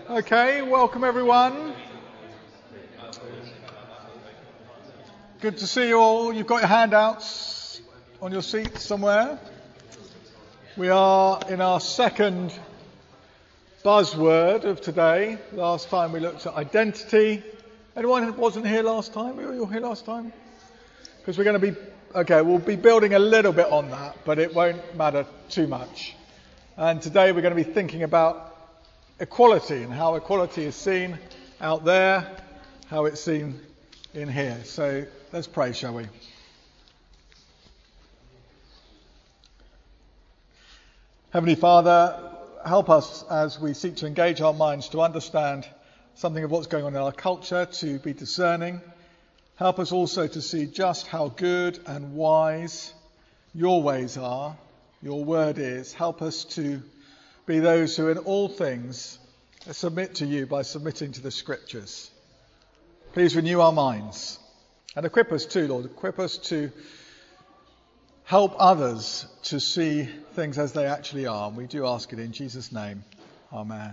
Okay, welcome everyone. Good to see you all. You've got your handouts on your seats somewhere. We are in our second buzzword of today. Last time we looked at identity. Anyone who wasn't here last time? Were you here last time? Because we're going to be, we'll be building a little bit on that, but it won't matter too much. And today we're going to be thinking about equality and how equality is seen out there, how it's seen in here. So let's pray, shall we? Heavenly Father, help us as we seek to engage our minds to understand something of what's going on in our culture, to be discerning. Help us also to see just how good and wise your ways are, your word is. Help us to be those who in all things submit to you by submitting to the scriptures. Please renew our minds and equip us too, Lord. Equip us to help others to see things as they actually are. And we do ask it in Jesus' name. Amen.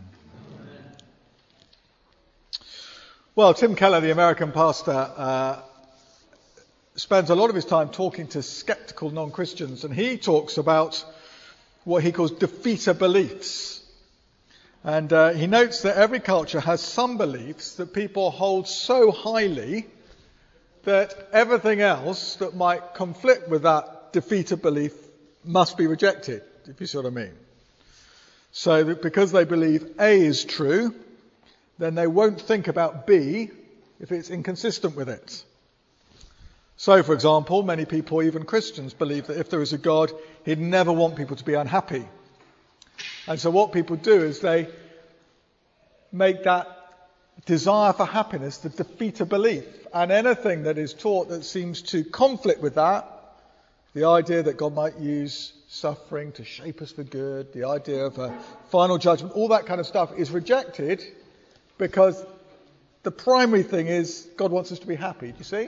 Well, Tim Keller, the American pastor, spends a lot of his time talking to skeptical non-Christians, and he talks about what he calls defeater beliefs. And he notes that every culture has some beliefs that people hold so highly that everything else that might conflict with that defeater belief must be rejected, if you see what I mean. So that because they believe A is true, then they won't think about B if it's inconsistent with it. So, for example, many people, even Christians, believe that if there is a God, he'd never want people to be unhappy. And so what people do is they make that desire for happiness the defeater belief. And anything that is taught that seems to conflict with that, the idea that God might use suffering to shape us for good, the idea of a final judgment, all that kind of stuff is rejected because the primary thing is God wants us to be happy. Do you see?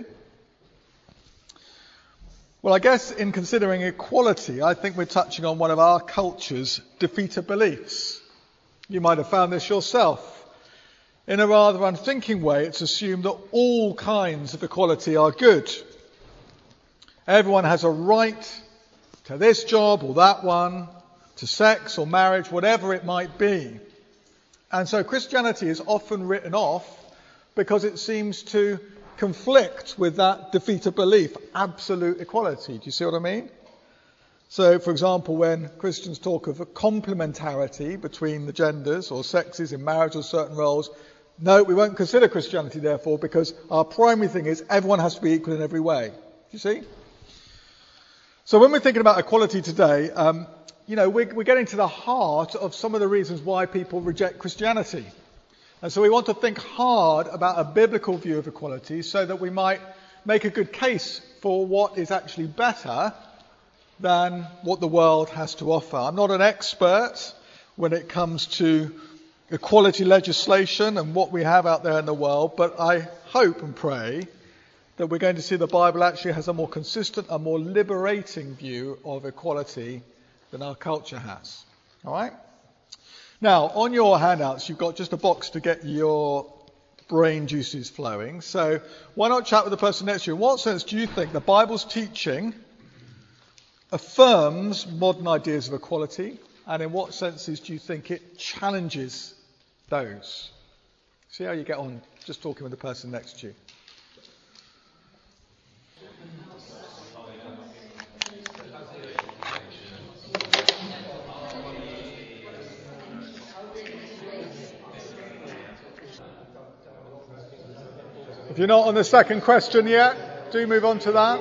Well, I guess in considering equality, I think we're touching on one of our culture's defeater beliefs. You might have found this yourself. In a rather unthinking way, it's assumed that all kinds of equality are good. Everyone has a right to this job or that one, to sex or marriage, whatever it might be. And so Christianity is often written off because it seems to conflict with that defeater belief, absolute equality. Do you see what I mean? So, for example, when Christians talk of a complementarity between the genders or sexes in marriage or certain roles, no, we won't consider Christianity, therefore, because our primary thing is everyone has to be equal in every way. Do you see? So when we're thinking about equality today, we're getting to the heart of some of the reasons why people reject Christianity. And so we want to think hard about a biblical view of equality so that we might make a good case for what is actually better than what the world has to offer. I'm not an expert when it comes to equality legislation and what we have out there in the world, but I hope and pray that we're going to see the Bible actually has a more consistent and more liberating view of equality than our culture has. All right? Now, on your handouts, you've got just a box to get your brain juices flowing. So why not chat with the person next to you? In what sense do you think the Bible's teaching affirms modern ideas of equality? And in what senses do you think it challenges those? See how you get on just talking with the person next to you. If you're not on the second question yet, do move on to that.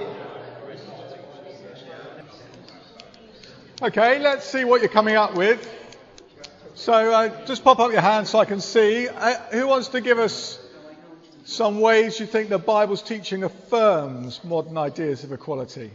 Okay, let's see what you're coming up with. So just pop up your hand so I can see. Who wants to give us some ways you think the Bible's teaching affirms modern ideas of equality?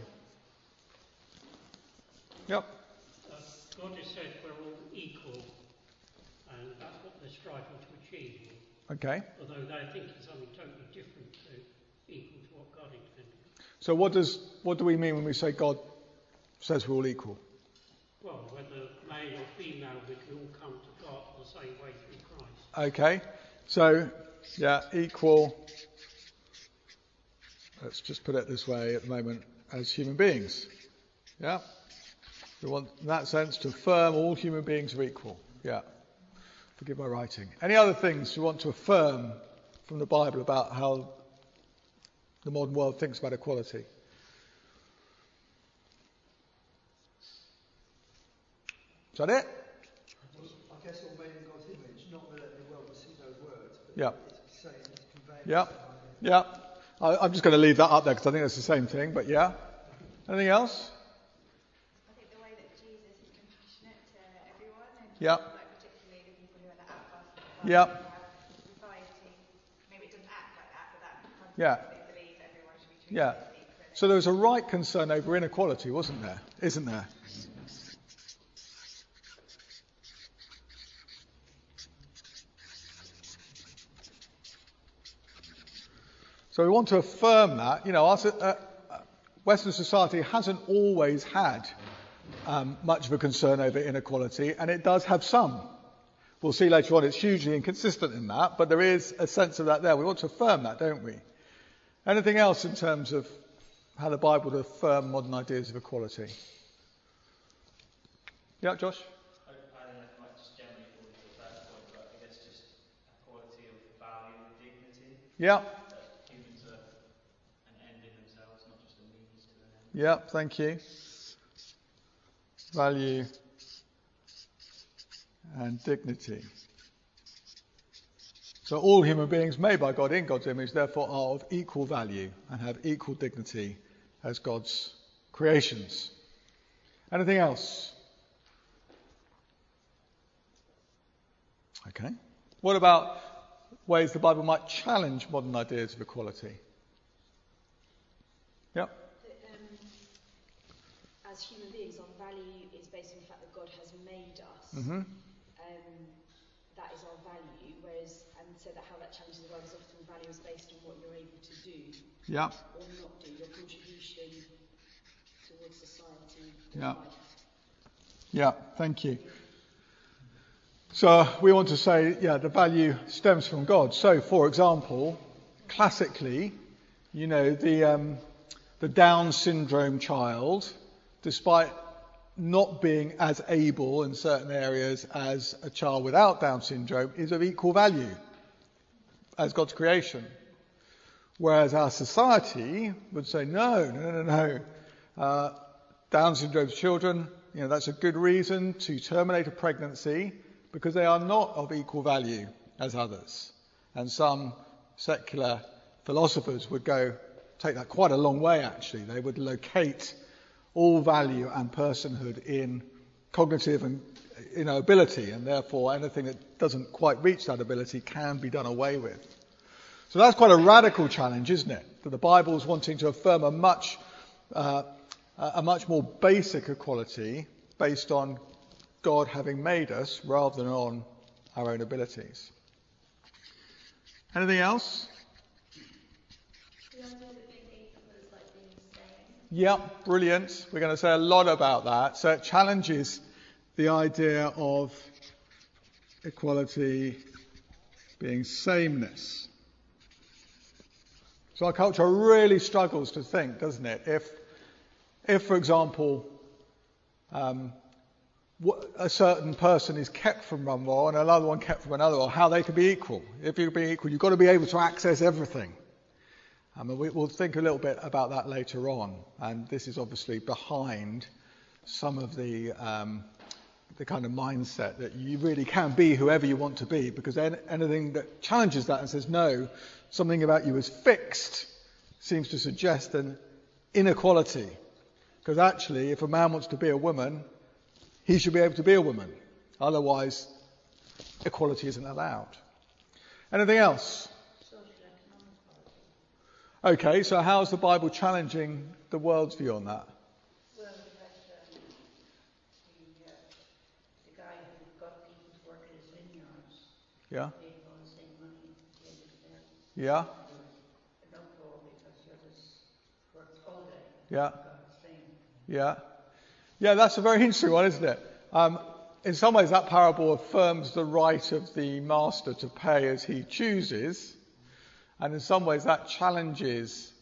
Yep. God has said we're all equal, and that's what they're striving to achieve. Okay. Although they're thinking something totally different to equal to what God intended. So what do we mean when we say God says we're all equal? Well, whether male or female, we can all come to God the same way through Christ. Okay. So, yeah, equal, let's just put it this way at the moment, as human beings. Yeah. We want, in that sense, to affirm all human beings are equal. Yeah. Forgive my writing. Any other things you want to affirm from the Bible about how the modern world thinks about equality? Is that it? I guess all made in God's image, not that the world will see those words, but Yeah. it's saying, it's conveying. Yeah. Yeah. I'm just going to leave that up there because I think it's the same thing, but yeah. Anything else? I think the way that Jesus is compassionate to everyone, and Yeah. like particularly the people who are the outcasts, Yeah. society, maybe it doesn't act like that, but that Yeah. they believe everyone should be treated Yeah. equally. So there was a right concern over inequality, wasn't there? Isn't there? So we want to affirm that. You know, Western society hasn't always had much of a concern over inequality, and it does have some. We'll see later on it's hugely inconsistent in that, but there is a sense of that there. We want to affirm that, don't we? Anything else in terms of how the Bible would affirm modern ideas of equality? Yeah, Josh? I might just generally fall into the first point, but I guess just equality of value and dignity. Yeah. That humans are an end in themselves, not just a means to an end. Yeah, thank you. Value and dignity. So all human beings made by God in God's image therefore are of equal value and have equal dignity as God's creations. Anything else? Okay. What about ways the Bible might challenge modern ideas of equality? Yeah. As human beings, our value is based on the fact that God has made us. Mm-hmm. That is our value, whereas, and so that how that challenges the world is often value is based on what you're able to do Yeah. or not do, your contribution towards society. Yeah. Life. Yeah, thank you. So we want to say, yeah, the value stems from God. So, for example, classically, you know, the Down syndrome child, despite not being as able in certain areas as a child without Down syndrome, is of equal value as God's creation. Whereas our society would say, no. Down syndrome children, you know, that's a good reason to terminate a pregnancy because they are not of equal value as others. And some secular philosophers would take that quite a long way, actually. They would locate all value and personhood in cognitive and ability, and therefore anything that doesn't quite reach that ability can be done away with. So that's quite a radical challenge, isn't it? That the Bible's wanting to affirm a much more basic equality based on God having made us rather than on our own abilities. Anything else? Yep, brilliant. We're going to say a lot about that. So it challenges the idea of equality being sameness. So our culture really struggles to think, doesn't it? If for example, a certain person is kept from one role and another one kept from another role, how they can be equal. If you can be equal, you've got to be able to access everything. We'll think a little bit about that later on, and this is obviously behind some of the kind of mindset that you really can be whoever you want to be, because anything that challenges that and says no, something about you is fixed, seems to suggest an inequality. Because actually, if a man wants to be a woman, he should be able to be a woman. Otherwise, equality isn't allowed. Anything else? Okay, so how's the Bible challenging the world's view on that? Well, we had the guy who got people to work in his vineyards. Yeah? Paid all the same money at the end of the day. Yeah? No call because the others worked all day. Yeah? Got the same. Yeah? Yeah, that's a very interesting one, isn't it? in some ways that parable affirms the right of the master to pay as he chooses, and in some ways that challenges,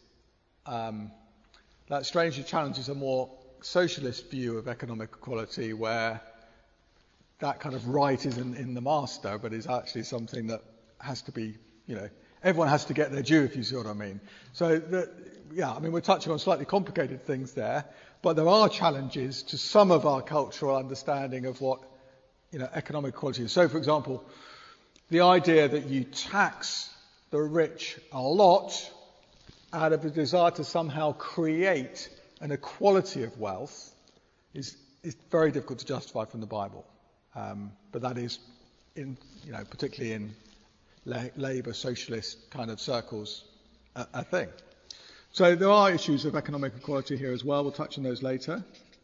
that strangely challenges a more socialist view of economic equality, where that kind of right isn't in the master, but is actually something that has to be, everyone has to get their due, if you see what I mean. So, we're touching on slightly complicated things there, but there are challenges to some of our cultural understanding of what, economic equality is. So, for example, the idea that you tax the rich a lot out of a desire to somehow create an equality of wealth is very difficult to justify from the Bible. But that is, particularly in Labour, socialist kind of circles, a thing. So there are issues of economic equality here as well. We'll touch on those later.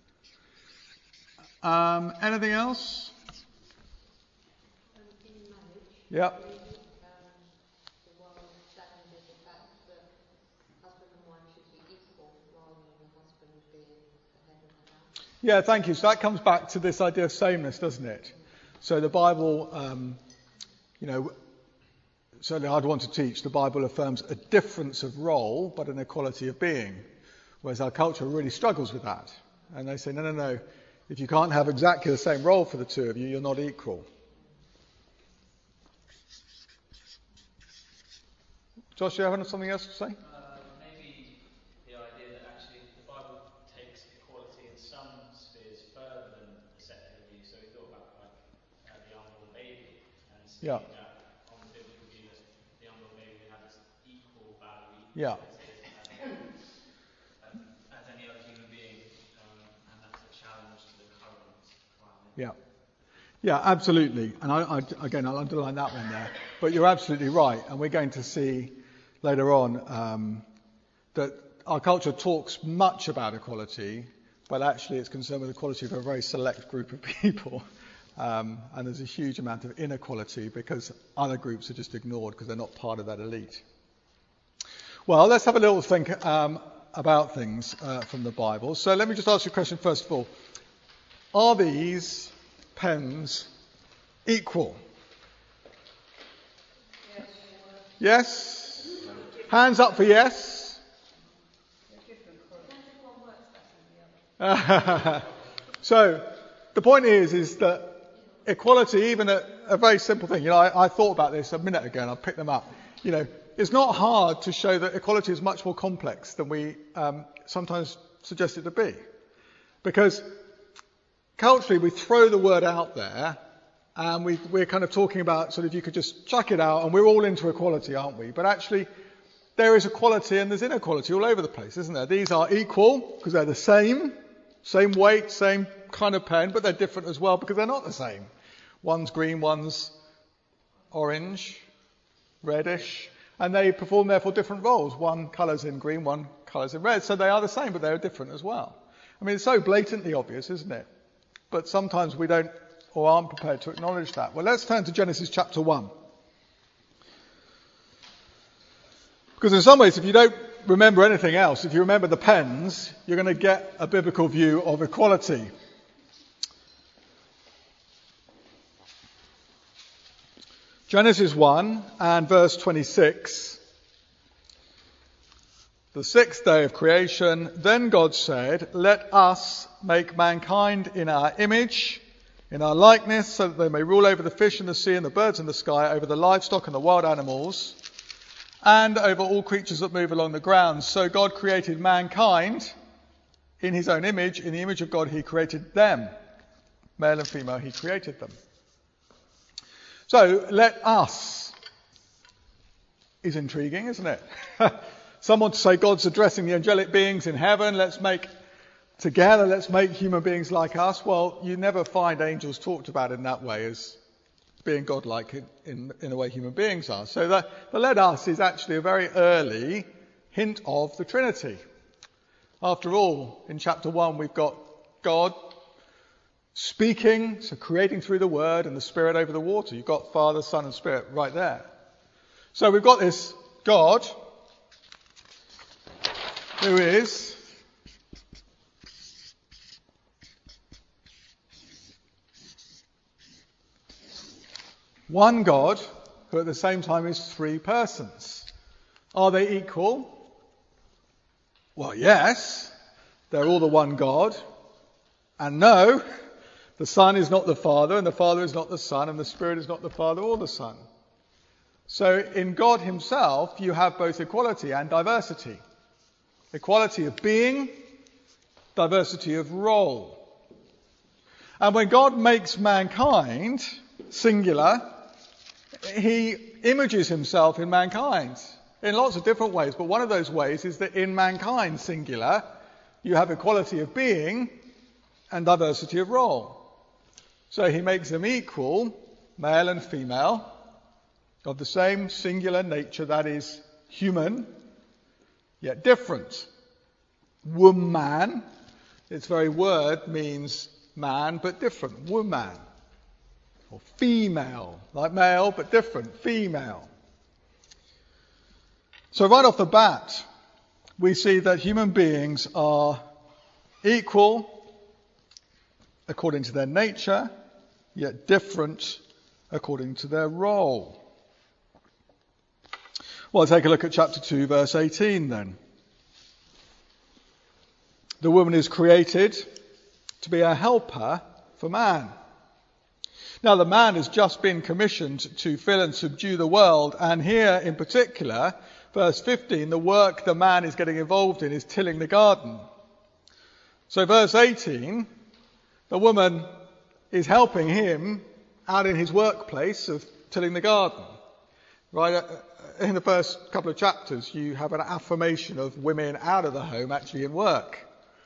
Anything else? In marriage, Yep. the world challenges the fact that husband and wife should be equal rather than the husband being the head of the house. Yeah, thank you. So that comes back to this idea of sameness, doesn't it? So the Bible, certainly I'd want to teach, the Bible affirms a difference of role, but an equality of being. Whereas our culture really struggles with that. And they say, no. If you can't have exactly the same role for the two of you, you're not equal. Josh, do you have something else to say? Maybe the idea that actually the Bible takes equality in some spheres further than the secular view. So we thought about the unborn baby, and seeing that on the biblical view that the unborn baby has equal value Yeah. as any other human being, and that's a challenge to the current climate. Yeah, absolutely. And I'll underline that one there. But you're absolutely right. And we're going to see later on that our culture talks much about equality, but actually it's concerned with equality for a very select group of people. And there's a huge amount of inequality because other groups are just ignored because they're not part of that elite. Well, let's have a little think about things from the Bible. So let me just ask you a question first of all. Are these pens equal? Yes? Hands up for yes. So the point is that equality, even a very simple thing, I thought about this a minute ago and I picked them up. It's not hard to show that equality is much more complex than we sometimes suggest it to be. Because culturally we throw the word out there and we're kind of talking about sort of you could just chuck it out and we're all into equality, aren't we? But actually there is equality and there's inequality all over the place, isn't there? These are equal because they're the same weight, same kind of pen, but they're different as well because they're not the same. One's green, one's orange, reddish, and they perform therefore different roles. One colour's in green, one colour's in red, so they are the same, but they're different as well. I mean, it's so blatantly obvious, isn't it? But sometimes we don't or aren't prepared to acknowledge that. Well, let's turn to Genesis chapter 1. Because in some ways, if you don't remember anything else, if you remember the pens, you're going to get a biblical view of equality. Genesis 1 and verse 26. The sixth day of creation, then God said, "Let us make mankind in our image, in our likeness, so that they may rule over the fish in the sea and the birds in the sky, over the livestock and the wild animals, and over all creatures that move along the ground." So God created mankind in his own image. In the image of God he created them. Male and female he created them. So, let us is intriguing, isn't it? Someone to say God's addressing the angelic beings in heaven. Let's make human beings like us. Well, you never find angels talked about in that way as being godlike in the way human beings are. So the let us is actually a very early hint of the Trinity. After all, in chapter 1 we've got God speaking, so creating through the Word, and the Spirit over the water. You've got Father, Son and Spirit right there. So we've got this God who is One God, who at the same time is three persons. Are they equal? Well, yes. They're all the one God. And no, the Son is not the Father, and the Father is not the Son, and the Spirit is not the Father or the Son. So in God himself, you have both equality and diversity. Equality of being, diversity of role. And when God makes mankind, singular, he images himself in mankind in lots of different ways. But one of those ways is that in mankind, singular, you have equality of being and diversity of role. So he makes them equal, male and female, of the same singular nature, that is human, yet different. Woman, its very word means man but different. Woman. Or female, like male but different. Female. So right off the bat, we see that human beings are equal according to their nature, yet different according to their role. Well, take a look at chapter 2, verse 18 then. The woman is created to be a helper for man. Now, the man has just been commissioned to fill and subdue the world, and here in particular, verse 15, the work the man is getting involved in is tilling the garden. So verse 18, the woman is helping him out in his workplace of tilling the garden. Right? In the first couple of chapters, you have an affirmation of women out of the home actually in work.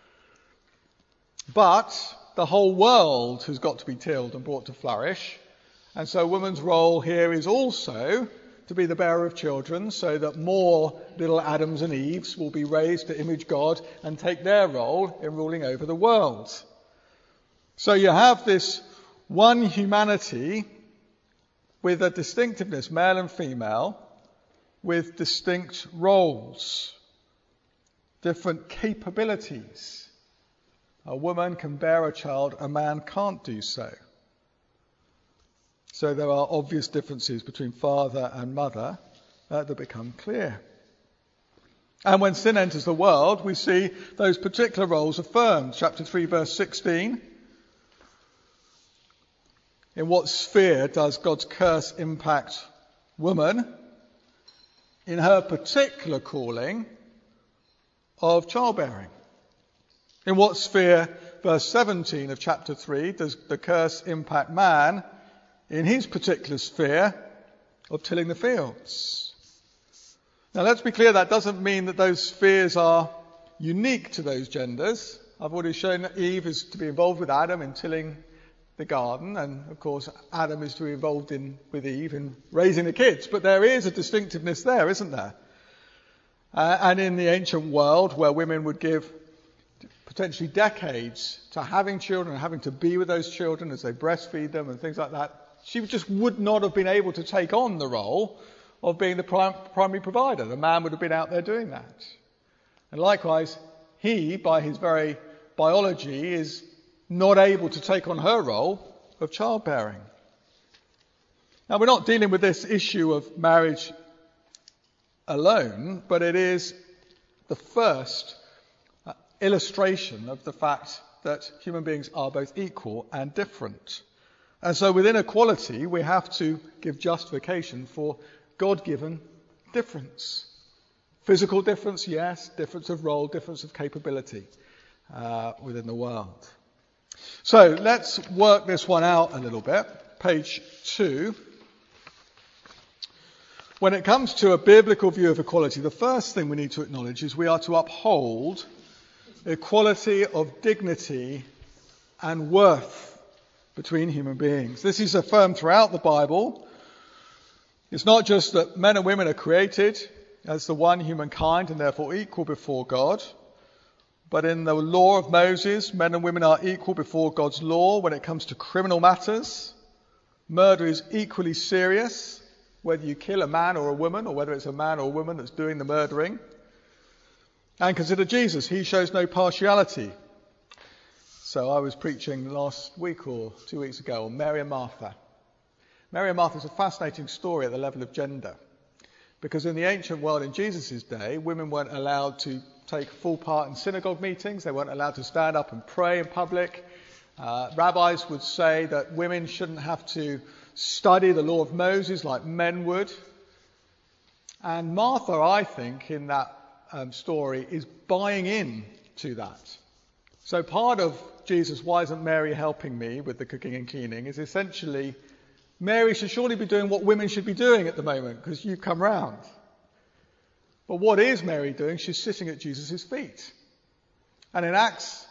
But the whole world has got to be tilled and brought to flourish. And so a woman's role here is also to be the bearer of children, so that more little Adams and Eves will be raised to image God and take their role in ruling over the world. So you have this one humanity with a distinctiveness, male and female, with distinct roles, different capabilities. A woman can bear a child, a man can't do so. So there are obvious differences between father and mother that become clear. And when sin enters the world, we see those particular roles affirmed. Chapter 3, verse 16. In what sphere does God's curse impact woman? In her particular calling of childbearing. In what sphere, verse 17 of chapter 3, does the curse impact man? In his particular sphere of tilling the fields. Now let's be clear, that doesn't mean that those spheres are unique to those genders. I've already shown that Eve is to be involved with Adam in tilling the garden, and of course Adam is to be involved with Eve in raising the kids. But there is a distinctiveness there, isn't there? And in the ancient world, where women would give potentially decades to having children and having to be with those children as they breastfeed them and things like that, she just would not have been able to take on the role of being the primary provider. The man would have been out there doing that. And likewise, he, by his very biology, is not able to take on her role of childbearing. Now, we're not dealing with this issue of marriage alone, but it is the first illustration of the fact that human beings are both equal and different. And so within equality, we have to give justification for God-given difference. Physical difference, yes. Difference of role, difference of capability within the world. So let's work this one out a little bit. Page 2. When it comes to a biblical view of equality, the first thing we need to acknowledge is we are to uphold equality of dignity and worth between human beings. This is affirmed throughout the Bible. It's not just that men and women are created as the one humankind and therefore equal before God, but in the law of Moses, men and women are equal before God's law when it comes to criminal matters. Murder is equally serious, whether you kill a man or a woman, or whether it's a man or a woman that's doing the murdering. And consider Jesus. He shows no partiality. So I was preaching last week or 2 weeks ago on Mary and Martha. Mary and Martha is a fascinating story at the level of gender. Because in the ancient world in Jesus' day, women weren't allowed to take full part in synagogue meetings. They weren't allowed to stand up and pray in public. Rabbis would say that women shouldn't have to study the law of Moses like men would. And Martha, I think, in that story, is buying in to that. So part of Jesus, why isn't Mary helping me with the cooking and cleaning, is essentially, Mary should surely be doing what women should be doing at the moment, because you've come round. But what is Mary doing? She's sitting at Jesus' feet. And in Acts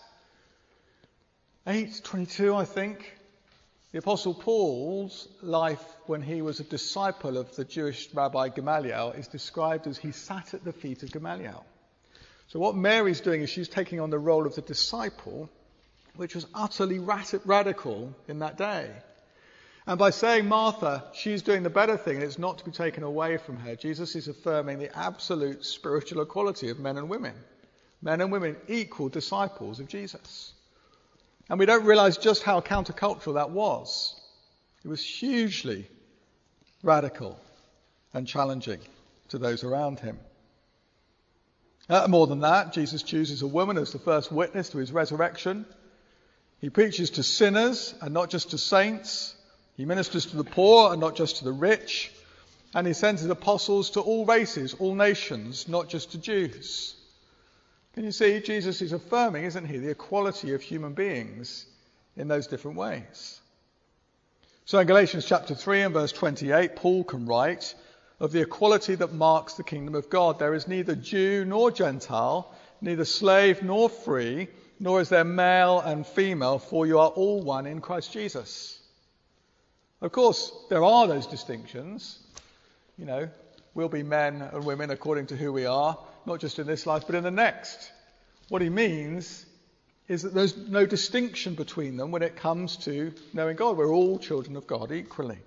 8:22, I think, the Apostle Paul's life when he was a disciple of the Jewish rabbi Gamaliel is described as he sat at the feet of Gamaliel. So what Mary's doing is she's taking on the role of the disciple, which was utterly radical in that day. And by saying Martha, she's doing the better thing and it's not to be taken away from her, Jesus is affirming the absolute spiritual equality of men and women. Men and women equal disciples of Jesus. And we don't realize just how countercultural that was. It was hugely radical and challenging to those around him. More than that, Jesus chooses a woman as the first witness to his resurrection. He preaches to sinners and not just to saints. He ministers to the poor and not just to the rich. And he sends his apostles to all races, all nations, not just to Jews. Can you see? Jesus is affirming, isn't he, the equality of human beings in those different ways. So in Galatians chapter 3 and verse 28, Paul can write of the equality that marks the kingdom of God. There is neither Jew nor Gentile, neither slave nor free, nor is there male and female, for you are all one in Christ Jesus. Of course, there are those distinctions. You know, we'll be men and women according to who we are, not just in this life, but in the next. What he means is that there's no distinction between them when it comes to knowing God. We're all children of God equally.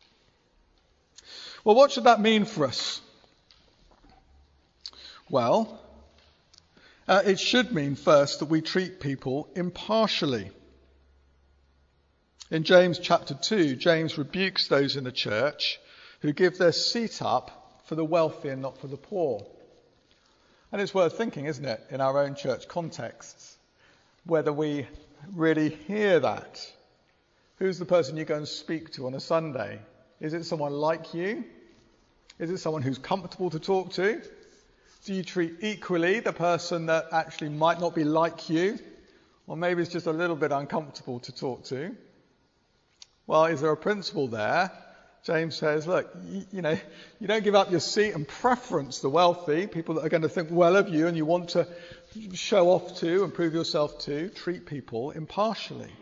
Well, what should that mean for us? Well, it should mean first that we treat people impartially. In James chapter 2, James rebukes those in the church who give their seat up for the wealthy and not for the poor. And it's worth thinking, isn't it, in our own church contexts, whether we really hear that. Who's the person you go and speak to on a Sunday? Is it someone like you? Is it someone who's comfortable to talk to? Do you treat equally the person that actually might not be like you? Or maybe it's just a little bit uncomfortable to talk to? Well, is there a principle there? James says, look, you don't give up your seat and preference the wealthy, people that are going to think well of you and you want to show off to and prove yourself to. Treat people impartially.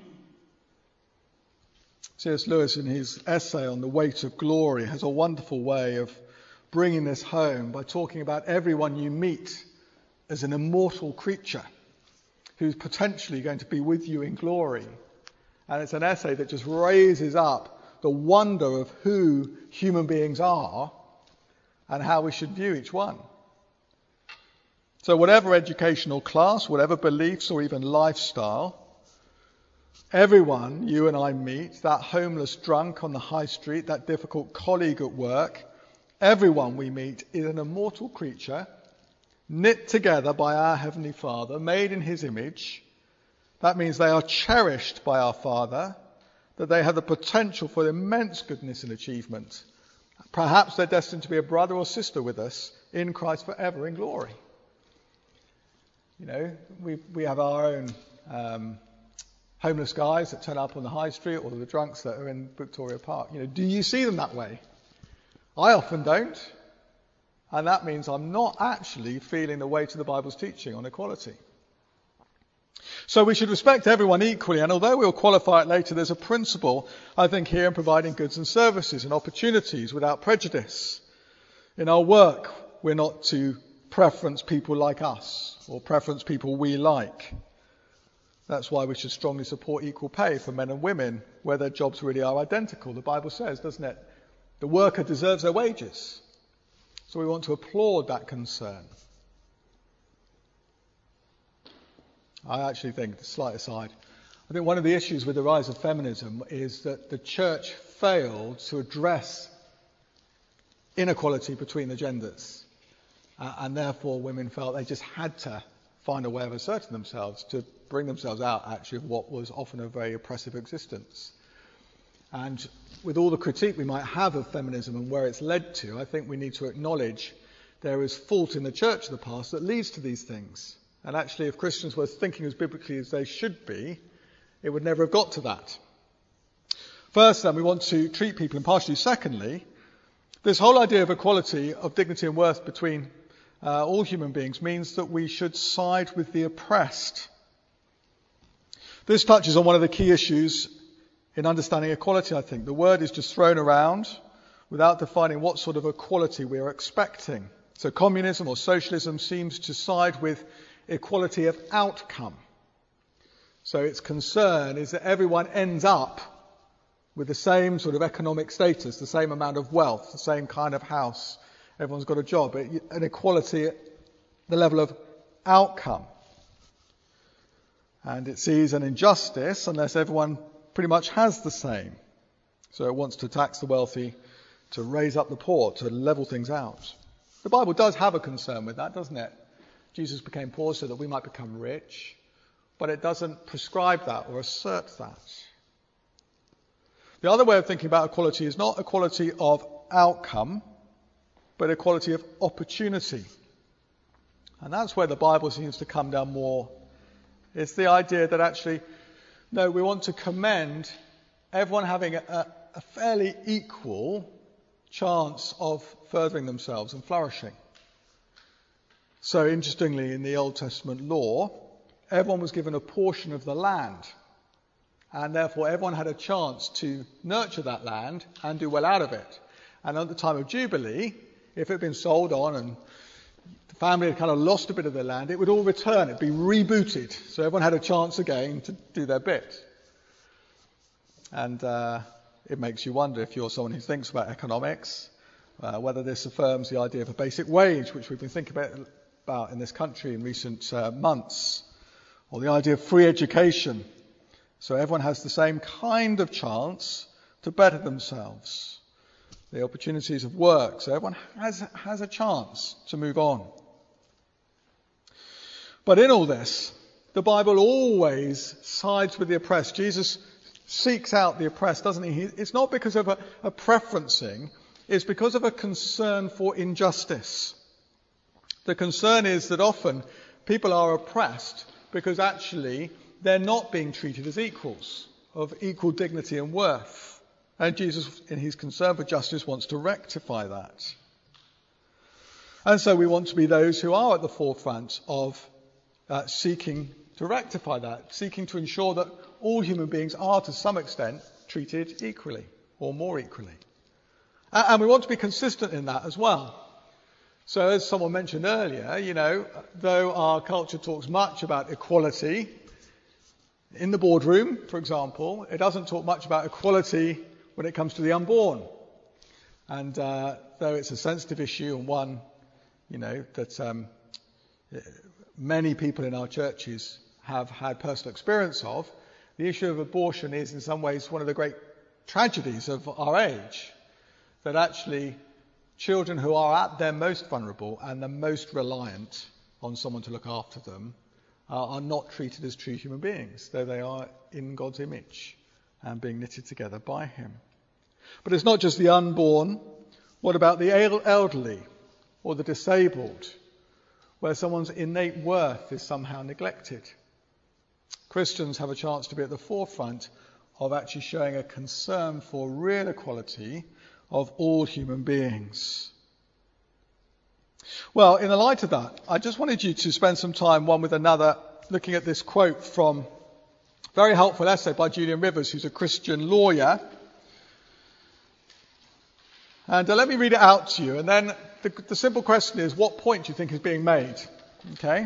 C.S. Lewis, in his essay on the weight of glory, has a wonderful way of bringing this home by talking about everyone you meet as an immortal creature who's potentially going to be with you in glory. And it's an essay that just raises up the wonder of who human beings are and how we should view each one. So whatever educational class, whatever beliefs or even lifestyle, everyone you and I meet, that homeless drunk on the high street, that difficult colleague at work, everyone we meet is an immortal creature, knit together by our Heavenly Father, made in His image. That means they are cherished by our Father, that they have the potential for immense goodness and achievement. Perhaps they're destined to be a brother or sister with us in Christ forever in glory. You know, we have our own homeless guys that turn up on the high street, or the drunks that are in Victoria Park. You know, do you see them that way? I often don't. And that means I'm not actually feeling the weight of the Bible's teaching on equality. So we should respect everyone equally, and although we'll qualify it later, there's a principle, I think, here in providing goods and services and opportunities without prejudice. In our work, we're not to preference people like us or preference people we like. That's why we should strongly support equal pay for men and women where their jobs really are identical. The Bible says, doesn't it? The worker deserves their wages. So we want to applaud that concern. I actually think, slight aside, I think one of the issues with the rise of feminism is that the church failed to address inequality between the genders. And therefore women felt they just had to find a way of asserting themselves to bring themselves out actually of what was often a very oppressive existence. And with all the critique we might have of feminism and where it's led to, I think we need to acknowledge there is fault in the church of the past that leads to these things. And actually, if Christians were thinking as biblically as they should be, it would never have got to that. First, then, we want to treat people impartially. Secondly, this whole idea of equality of dignity and worth between all human beings means that we should side with the oppressed. This touches on one of the key issues in understanding equality, I think. The word is just thrown around without defining what sort of equality we are expecting. So communism or socialism seems to side with equality of outcome. So its concern is that everyone ends up with the same sort of economic status, the same amount of wealth, the same kind of house. Everyone's got a job. An equality at the level of outcome. And it sees an injustice unless everyone pretty much has the same. So it wants to tax the wealthy, to raise up the poor, to level things out. The Bible does have a concern with that, doesn't it? Jesus became poor so that we might become rich, but it doesn't prescribe that or assert that. The other way of thinking about equality is not equality of outcome, but equality of opportunity. And that's where the Bible seems to come down more. It's the idea that actually, no, we want to commend everyone having a fairly equal chance of furthering themselves and flourishing. So interestingly, in the Old Testament law, everyone was given a portion of the land. And therefore everyone had a chance to nurture that land and do well out of it. And at the time of Jubilee, if it had been sold on and the family had kind of lost a bit of their land, it would all return. It'd be rebooted. So everyone had a chance again to do their bit. And it makes you wonder, if you're someone who thinks about economics, whether this affirms the idea of a basic wage, which we've been thinking about in this country in recent months, or the idea of free education. So everyone has the same kind of chance to better themselves. The opportunities of work, so everyone has a chance to move on. But in all this, the Bible always sides with the oppressed. Jesus seeks out the oppressed, doesn't he? It's not because of a preferencing, it's because of a concern for injustice. The concern is that often people are oppressed because actually they're not being treated as equals, of equal dignity and worth. And Jesus, in his concern for justice, wants to rectify that. And so we want to be those who are at the forefront of seeking to rectify that, seeking to ensure that all human beings are to some extent treated equally or more equally. And we want to be consistent in that as well. So as someone mentioned earlier, though our culture talks much about equality in the boardroom, for example, it doesn't talk much about equality when it comes to the unborn. And though it's a sensitive issue and one, that many people in our churches have had personal experience of, the issue of abortion is in some ways one of the great tragedies of our age. That actually children who are at their most vulnerable and the most reliant on someone to look after them are not treated as true human beings, though they are in God's image and being knitted together by him. But it's not just the unborn. What about the elderly or the disabled, where someone's innate worth is somehow neglected? Christians have a chance to be at the forefront of actually showing a concern for real equality of all human beings. Well, in the light of that, I just wanted you to spend some time, one with another, looking at this quote from a very helpful essay by Julian Rivers, who's a Christian lawyer. And let me read it out to you. And then the simple question is, what point do you think is being made? Okay?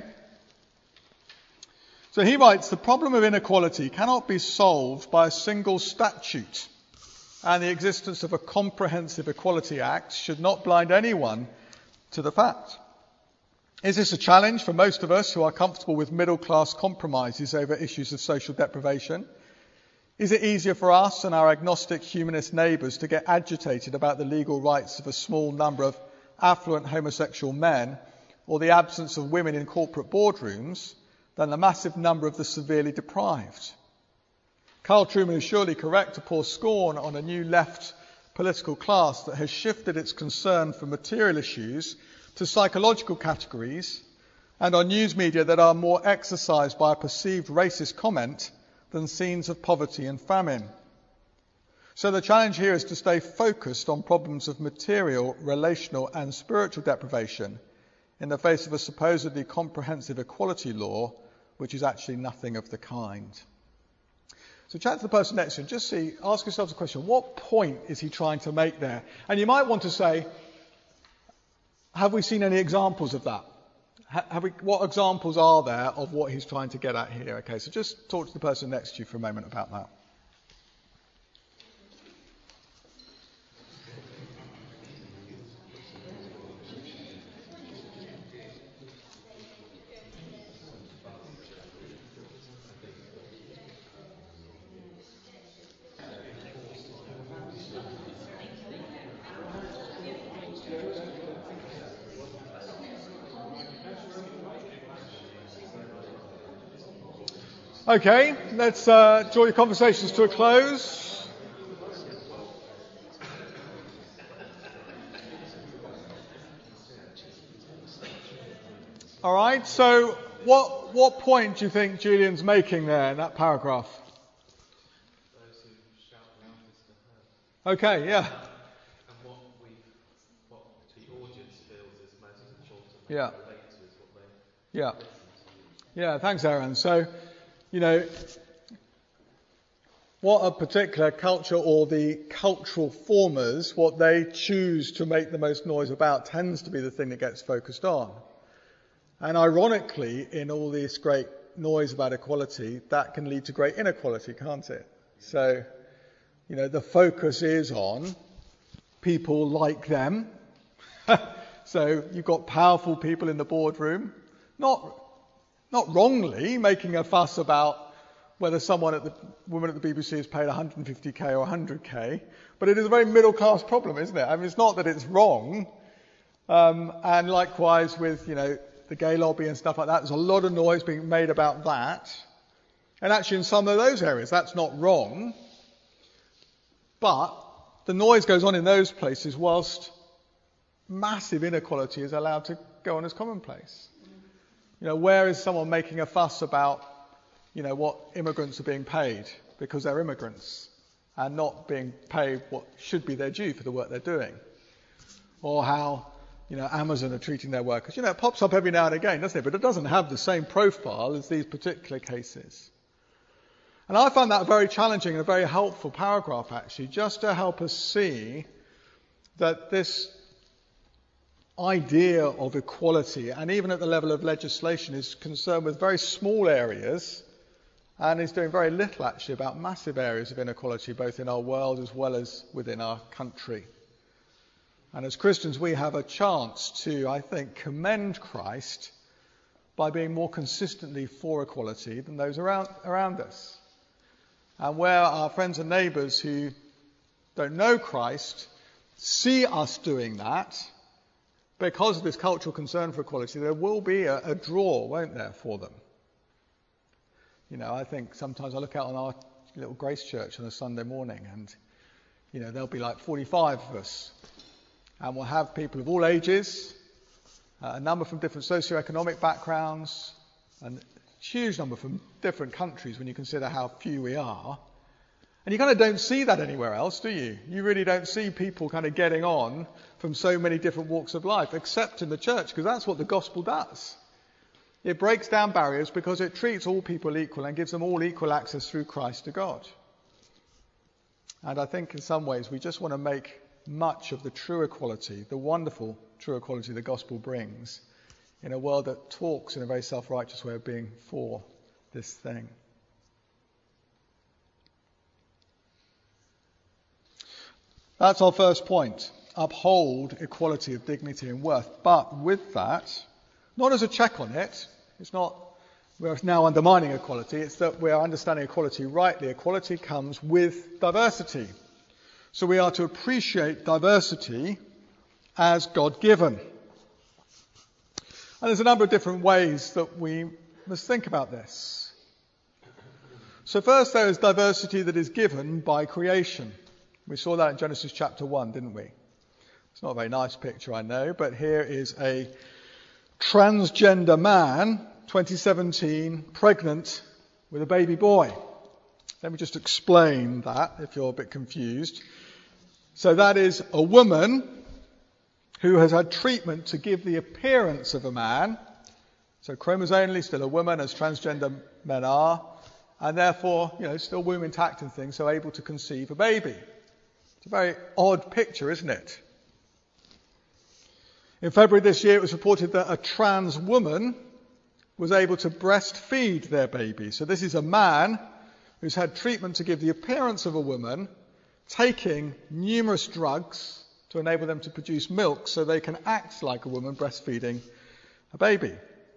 So he writes, the problem of inequality cannot be solved by a single statute, and the existence of a comprehensive Equality Act should not blind anyone to the fact. Is this a challenge for most of us who are comfortable with middle-class compromises over issues of social deprivation? Is it easier for us and our agnostic humanist neighbours to get agitated about the legal rights of a small number of affluent homosexual men or the absence of women in corporate boardrooms than the massive number of the severely deprived? Carl Trueman is surely correct to pour scorn on a new left political class that has shifted its concern from material issues to psychological categories, and on news media that are more exercised by a perceived racist comment than scenes of poverty and famine. So the challenge here is to stay focused on problems of material, relational and spiritual deprivation in the face of a supposedly comprehensive equality law, which is actually nothing of the kind. So chat to the person next to you and ask yourselves a question. What point is he trying to make there? And you might want to say, have we seen any examples of that? What examples are there of what he's trying to get at here? Okay, so just talk to the person next to you for a moment about that. Okay, let's draw your conversations to a close. All right, so what point do you think Julian's making there in that paragraph? Those who shout loudest are heard. Okay, yeah. And what the audience feels is most important to Yeah. relate to is what they Yeah. listen to. Yeah, thanks, Aaron. So, what a particular culture or the cultural formers, what they choose to make the most noise about tends to be the thing that gets focused on. And ironically, in all this great noise about equality, that can lead to great inequality, can't it? So, the focus is on people like them. So you've got powerful people in the boardroom, not wrongly making a fuss about whether woman at the BBC is paid 150k or 100k, but it is a very middle class problem, isn't it? I mean, it's not that it's wrong. And likewise with, the gay lobby and stuff like that, there's a lot of noise being made about that. And actually in some of those areas, that's not wrong. But the noise goes on in those places whilst massive inequality is allowed to go on as commonplace. Where is someone making a fuss about, what immigrants are being paid because they're immigrants and not being paid what should be their due for the work they're doing? Or how, Amazon are treating their workers. It pops up every now and again, doesn't it? But it doesn't have the same profile as these particular cases. And I find that a very challenging and a very helpful paragraph, actually, just to help us see that this idea of equality, and even at the level of legislation, is concerned with very small areas and is doing very little actually about massive areas of inequality, both in our world as well as within our country. And as Christians, we have a chance to, I think, commend Christ by being more consistently for equality than those around us. And where our friends and neighbours who don't know Christ see us doing that, because of this cultural concern for equality, there will be a draw, won't there, for them? I think sometimes I look out on our little Grace Church on a Sunday morning and, there'll be like 45 of us. And we'll have people of all ages, a number from different socioeconomic backgrounds, and a huge number from different countries when you consider how few we are. And you kind of don't see that anywhere else, do you? You really don't see people kind of getting on from so many different walks of life, except in the church, because that's what the gospel does. It breaks down barriers because it treats all people equal and gives them all equal access through Christ to God. And I think in some ways we just want to make much of the true equality, the wonderful true equality the gospel brings, in a world that talks in a very self-righteous way of being for this thing. That's our first point. Uphold equality of dignity and worth. But with that, not as a check on it, it's not we're now undermining equality. It's that we are understanding equality rightly. Equality comes with diversity. So we are to appreciate diversity as God-given. And there's a number of different ways that we must think about this. So first there is diversity that is given by creation. We saw that in Genesis chapter 1, didn't we? It's not a very nice picture, I know, but here is a transgender man, 2017, pregnant with a baby boy. Let me just explain that if you're a bit confused. So that is a woman who has had treatment to give the appearance of a man. So chromosomally still a woman, as transgender men are, and therefore, still womb intact and things, so able to conceive a baby. It's a very odd picture, isn't it? In February this year, it was reported that a trans woman was able to breastfeed their baby. So this is a man who's had treatment to give the appearance of a woman, taking numerous drugs to enable them to produce milk so they can act like a woman breastfeeding a baby.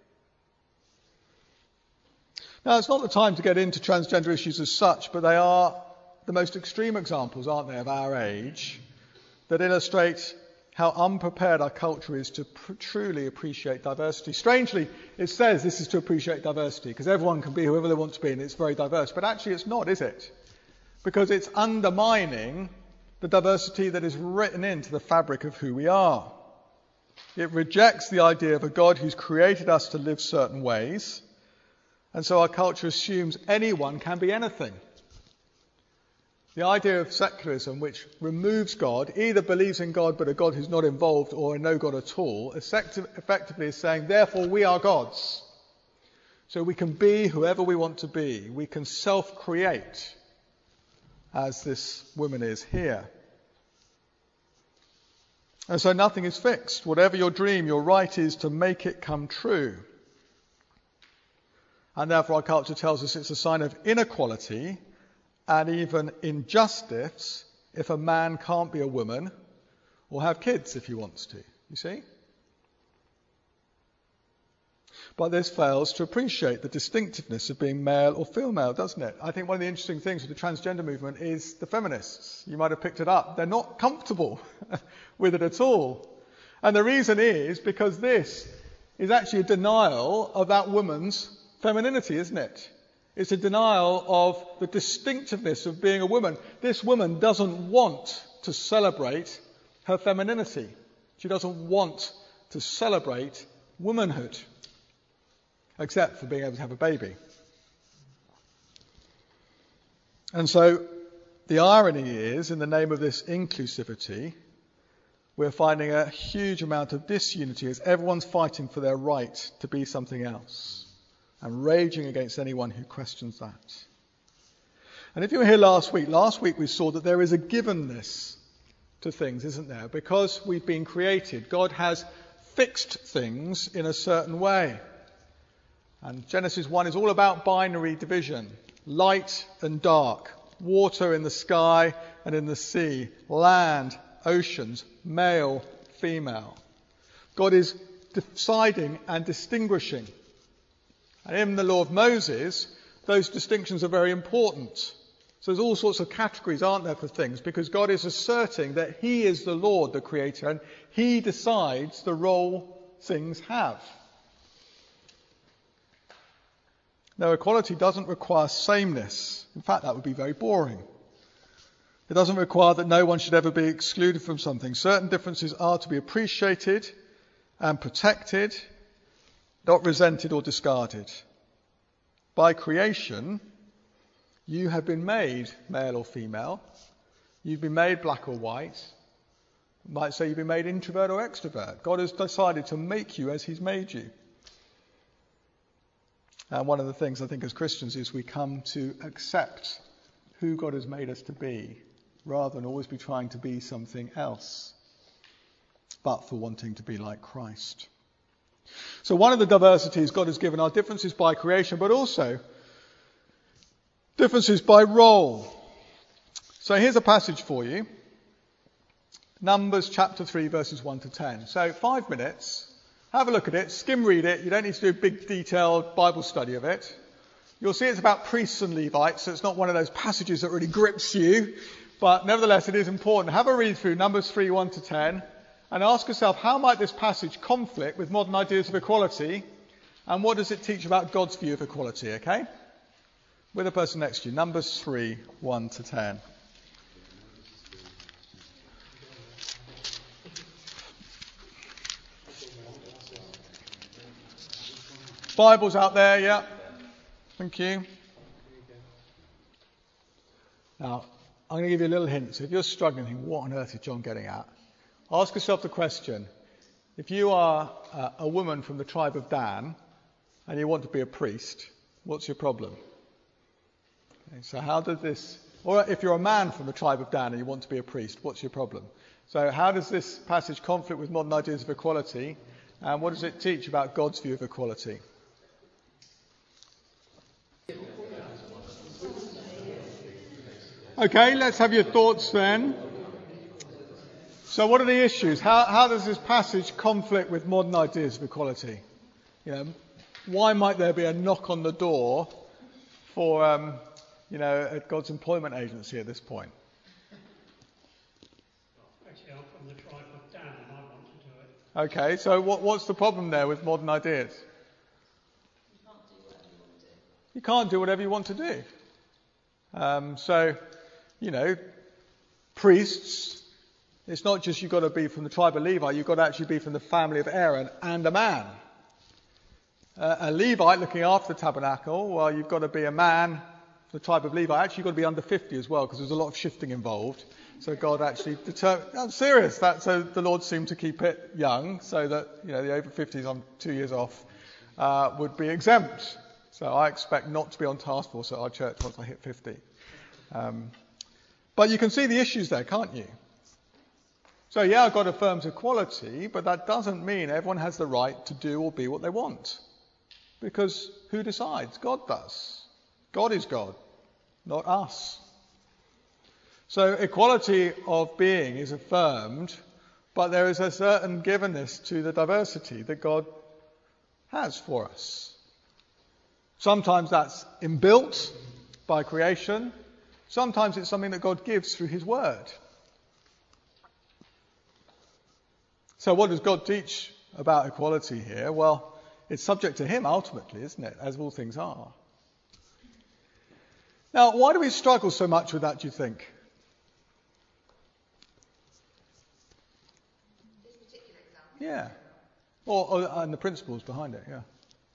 Now, it's not the time to get into transgender issues as such, but they are the most extreme examples, aren't they, of our age, that illustrate how unprepared our culture is to truly appreciate diversity. Strangely, it says this is to appreciate diversity, because everyone can be whoever they want to be, and it's very diverse. But actually it's not, is it? Because it's undermining the diversity that is written into the fabric of who we are. It rejects the idea of a God who's created us to live certain ways, and so our culture assumes anyone can be anything. The idea of secularism, which removes God, either believes in God but a God who's not involved or a no God at all, effectively is saying, therefore we are gods. So we can be whoever we want to be. We can self-create, as this woman is here. And so nothing is fixed. Whatever your dream, your right is to make it come true. And therefore our culture tells us it's a sign of inequality and even injustice if a man can't be a woman or have kids if he wants to. You see? But this fails to appreciate the distinctiveness of being male or female, doesn't it? I think one of the interesting things with the transgender movement is the feminists. You might have picked it up. They're not comfortable with it at all. And the reason is because this is actually a denial of that woman's femininity, isn't it? It's a denial of the distinctiveness of being a woman. This woman doesn't want to celebrate her femininity. She doesn't want to celebrate womanhood, except for being able to have a baby. And so the irony is, in the name of this inclusivity, we're finding a huge amount of disunity as everyone's fighting for their right to be something else and raging against anyone who questions that. And if you were here last week we saw that there is a givenness to things, isn't there? Because we've been created, God has fixed things in a certain way. And Genesis 1 is all about binary division, light and dark, water in the sky and in the sea, land, oceans, male, female. God is deciding and distinguishing. And in the law of Moses, those distinctions are very important. So there's all sorts of categories, aren't there, for things, because God is asserting that he is the Lord, the Creator, and he decides the role things have. Now, equality doesn't require sameness. In fact, that would be very boring. It doesn't require that no one should ever be excluded from something. Certain differences are to be appreciated and protected, not resented or discarded. By creation, you have been made male or female. You've been made black or white. You might say you've been made introvert or extrovert. God has decided to make you as he's made you. And one of the things I think as Christians is we come to accept who God has made us to be, rather than always be trying to be something else, but for wanting to be like Christ. So one of the diversities God has given are differences by creation, but also differences by role. So here's a passage for you. Numbers chapter 3 verses 1 to 10. So 5 minutes. have a look at it, skim read it. You don't need to do a big detailed Bible study of it. You'll see it's about priests and Levites, so it's not one of those passages that really grips you, but nevertheless it is important. Have a read through Numbers 3, 1 to 10, and ask yourself, how might this passage conflict with modern ideas of equality, and what does it teach about God's view of equality, okay? With the person next to you, Numbers 3, 1 to 10. Bibles out there, yeah. Thank you. Now, I'm going to give you a little hint. So if you're struggling, think, what on earth is John getting at? Ask yourself the question, if you are a woman from the tribe of Dan and you want to be a priest, what's your problem? Okay, so how does this, or if you're a man from the tribe of Dan and you want to be a priest, what's your problem? So how does this passage conflict with modern ideas of equality, and what does it teach about God's view of equality? Okay, let's have your thoughts then. So what are the issues? How does this passage conflict with modern ideas of equality? Why might there be a knock on the door for, at God's employment agency at this point? Actually, I'm from the tribe of Dan and I want to do it. Okay, so what's the problem there with modern ideas? You can't do whatever you want to do. Priests, it's not just you've got to be from the tribe of Levi, you've got to actually be from the family of Aaron and a man. A Levite looking after the tabernacle, well, you've got to be a man from the tribe of Levi. Actually, you've got to be under 50 as well, because there's a lot of shifting involved. So God actually determined, I'm serious, so the Lord seemed to keep it young, so that, the over 50s, I'm 2 years off, would be exempt. So I expect not to be on task force at our church once I hit 50. But you can see the issues there, can't you? So God affirms equality, but that doesn't mean everyone has the right to do or be what they want. Because who decides? God does. God is God, not us. So equality of being is affirmed, but there is a certain givenness to the diversity that God has for us. Sometimes that's inbuilt by creation. Sometimes it's something that God gives through his word. So what does God teach about equality here? Well, it's subject to him ultimately, isn't it? As all things are. Now, why do we struggle so much with that, do you think? This particular example. Yeah. And the principles behind it, yeah.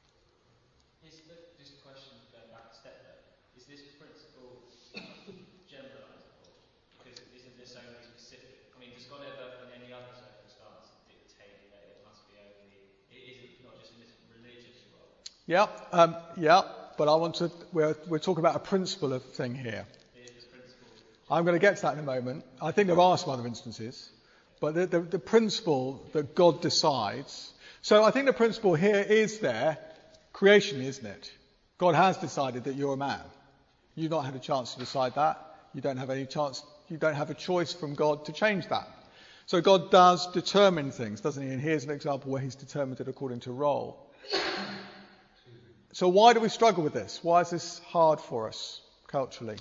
This question going back a step there, is this principle generalisable? Because isn't this only specific? I mean, does God ever, in any other circumstance, dictate that it must be only, is it not just in this religious world? But we're talking about a principle of thing here. I'm going to get to that in a moment. I think there are some other instances, but the principle that God decides. So I think the principle here is there, creation, isn't it? God has decided that you're a man. You've not had a chance to decide that. You don't have a choice from God to change that. So God does determine things, doesn't he? And here's an example where he's determined it according to role. So why do we struggle with this? Why is this hard for us culturally?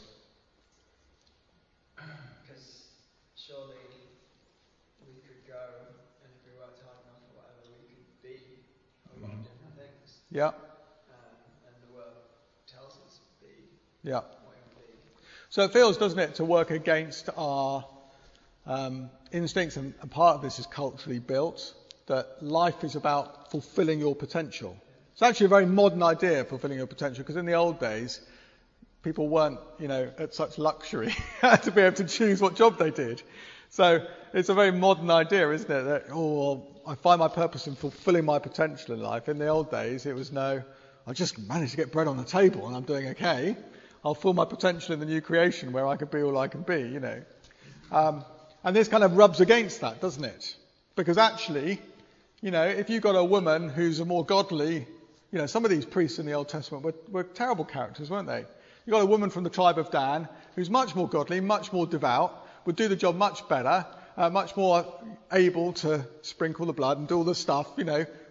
Because surely we could go, and if we worked hard enough or whatever, we could be a lot of different things. Yeah. And the world tells us to be Yeah. what we be. So it feels, doesn't it, to work against our instincts, and part of this is culturally built, that life is about fulfilling your potential. It's actually a very modern idea, fulfilling your potential, because in the old days, people weren't, at such luxury to be able to choose what job they did. So it's a very modern idea, isn't it? That, I find my purpose in fulfilling my potential in life. In the old days, it was I just managed to get bread on the table and I'm doing okay. I'll fill my potential in the new creation where I can be all I can be, And this kind of rubs against that, doesn't it? Because actually, if you've got a woman who's a more godly, some of these priests in the Old Testament were terrible characters, weren't they? You've got a woman from the tribe of Dan who's much more godly, much more devout, would do the job much better, much more able to sprinkle the blood and do all the stuff,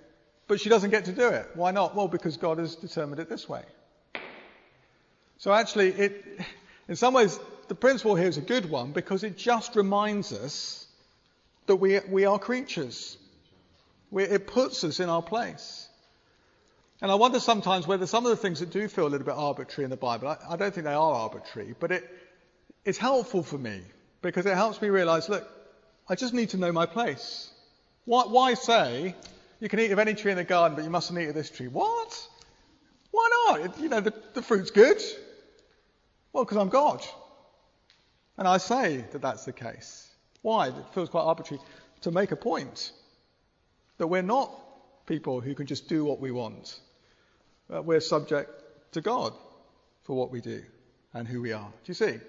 But she doesn't get to do it. Why not? Well, because God has determined it this way. So actually, in some ways, the principle here is a good one because it just reminds us that we are creatures. It puts us in our place. And I wonder sometimes whether some of the things that do feel a little bit arbitrary in the Bible, I don't think they are arbitrary, but it's helpful for me because it helps me realize, look, I just need to know my place. Why say you can eat of any tree in the garden, but you mustn't eat of this tree? What? Why not? The fruit's good. Well, because I'm God. And I say that that's the case. Why? It feels quite arbitrary to make a point that we're not people who can just do what we want. We're subject to God for what we do and who we are. Do you see?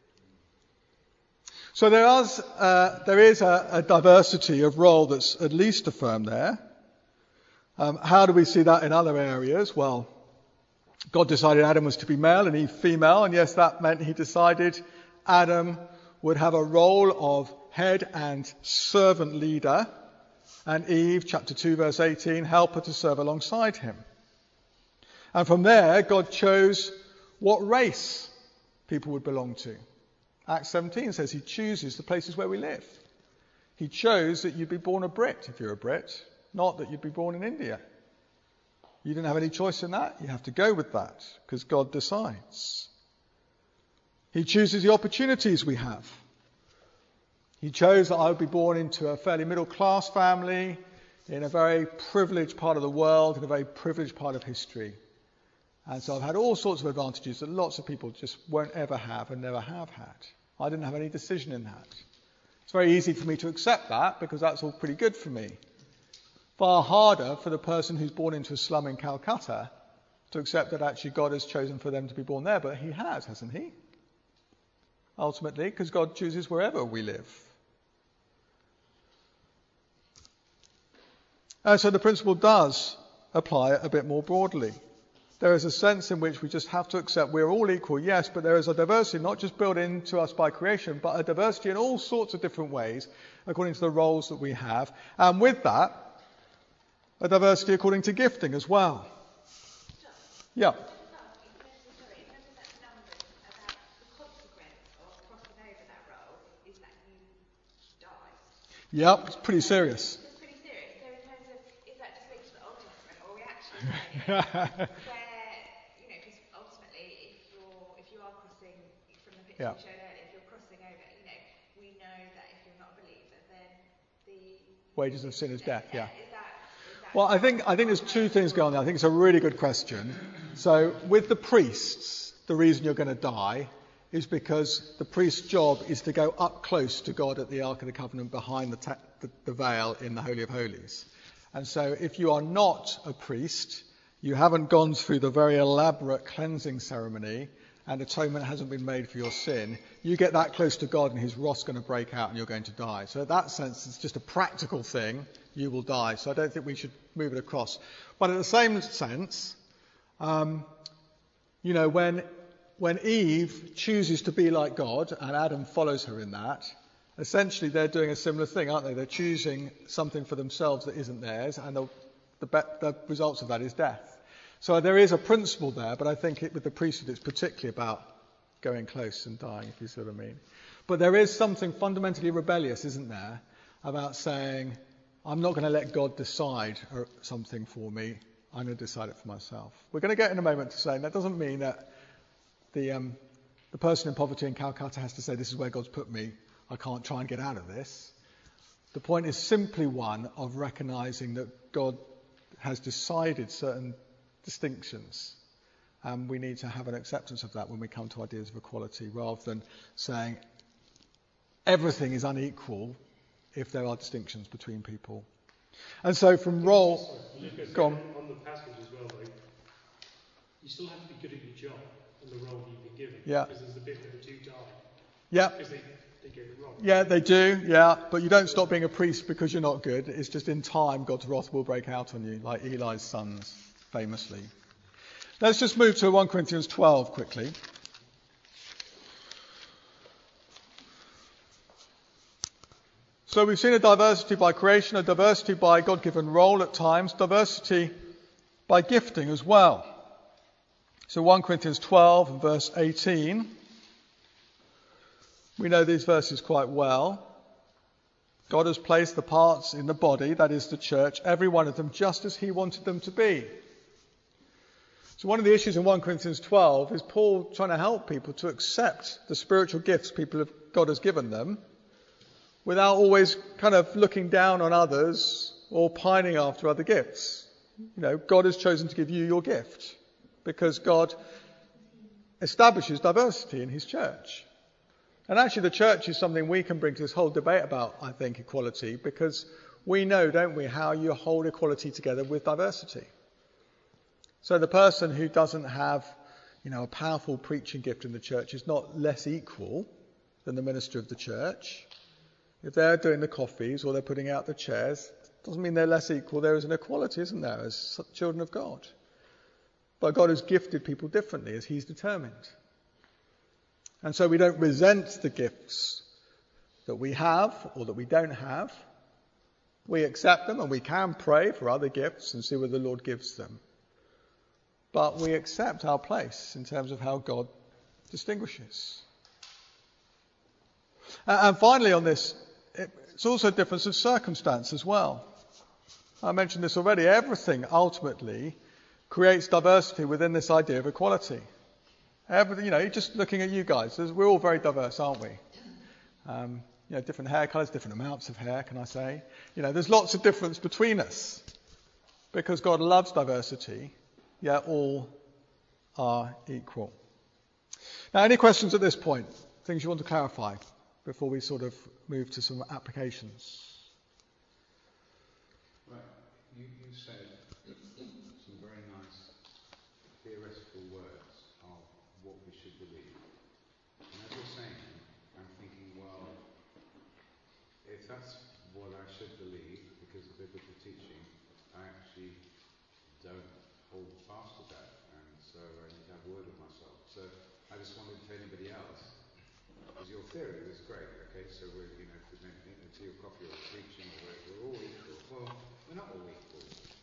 So there is a diversity of role that's at least affirmed there. How do we see that in other areas? Well, God decided Adam was to be male and Eve female, and yes, that meant he decided Adam would have a role of head and servant leader, and Eve, chapter 2, verse 18, helper to serve alongside him. And from there, God chose what race people would belong to. Acts 17 says he chooses the places where we live. He chose that you'd be born a Brit if you're a Brit, not that you'd be born in India. You didn't have any choice in that. You have to go with that because God decides. He chooses the opportunities we have. He chose that I would be born into a fairly middle class family in a very privileged part of the world, in a very privileged part of history. And so I've had all sorts of advantages that lots of people just won't ever have and never have had. I didn't have any decision in that. It's very easy for me to accept that because that's all pretty good for me. Far harder for the person who's born into a slum in Calcutta to accept that actually God has chosen for them to be born there. But he has, hasn't he? Ultimately, because God chooses wherever we live. So the principle does apply a bit more broadly. There is a sense in which we just have to accept we're all equal, yes, but there is a diversity not just built into us by creation, but a diversity in all sorts of different ways according to the roles that we have. And with that, a diversity according to gifting as well. Yeah. Yep, it's pretty serious. It's pretty serious. So in terms of, is that just linked to the Old Testament, or are we actually saying where, because ultimately, if you are crossing from the picture you showed earlier, if you're crossing over, we know that if you're not a believer, then the wages of sin is death. Yeah. Is that Well, I think there's two things going on there. I think it's a really good question. So with the priests, the reason you're going to die is because the priest's job is to go up close to God at the Ark of the Covenant behind the veil in the Holy of Holies. And so if you are not a priest, you haven't gone through the very elaborate cleansing ceremony and atonement hasn't been made for your sin, you get that close to God and his wrath's going to break out and you're going to die. So in that sense, it's just a practical thing. You will die. So I don't think we should move it across. But in the same sense, when Eve chooses to be like God and Adam follows her in that, essentially they're doing a similar thing, aren't they? They're choosing something for themselves that isn't theirs, and the results of that is death. So there is a principle there, but I think with the priesthood it's particularly about going close and dying, if you see what I mean. But there is something fundamentally rebellious, isn't there, about saying, I'm not going to let God decide something for me. I'm going to decide it for myself. We're going to get in a moment to say that doesn't mean that the person in poverty in Calcutta has to say, this is where God's put me. I can't try and get out of this. The point is simply one of recognizing that God has decided certain distinctions. And we need to have an acceptance of that when we come to ideas of equality, rather than saying everything is unequal if there are distinctions between people. And so from role... Go on. On the passage as well, though, you still have to be good at your job and the role you've been given. Yeah. Because there's the bit where the two die. Yeah. Because they get it wrong. Yeah, they do, yeah. But you don't stop being a priest because you're not good. It's just in time God's wrath will break out on you, like Eli's sons, famously. Let's just move to 1 Corinthians 12 quickly. So we've seen a diversity by creation, a diversity by God-given role at times, diversity by gifting as well. So 1 Corinthians 12 and verse 18, we know these verses quite well. God has placed the parts in the body, that is the church, every one of them just as he wanted them to be. So one of the issues in 1 Corinthians 12 is Paul trying to help people to accept the spiritual gifts God has given them without always kind of looking down on others or pining after other gifts. You know, God has chosen to give you your gift because God establishes diversity in his church. And actually the church is something we can bring to this whole debate about, I think, equality, because we know, don't we, how you hold equality together with diversity. So the person who doesn't have, a powerful preaching gift in the church is not less equal than the minister of the church. If they're doing the coffees or they're putting out the chairs, doesn't mean they're less equal. There is an equality, isn't there, as children of God. But God has gifted people differently as he's determined. And so we don't resent the gifts that we have or that we don't have. We accept them and we can pray for other gifts and see where the Lord gives them. But we accept our place in terms of how God distinguishes. And finally on this, it's also a difference of circumstance as well. I mentioned this already. Everything ultimately creates diversity within this idea of equality. Everything, just looking at you guys, we're all very diverse, aren't we? Different hair colours, different amounts of hair, can I say? There's lots of difference between us because God loves diversity, yet all are equal. Now, any questions at this point? Things you want to clarify before we sort of move to some applications? Right, you said some very nice theoretical words of what we should believe. And as you're saying, I'm thinking, well, if that's what I should believe because of biblical teaching, I actually don't hold fast to that, and so I need to have a word with myself. So I just wondered if anybody else, because your theory was great, okay, so we're, to your coffee or preaching, or we're all equal. Well, we're not all equal.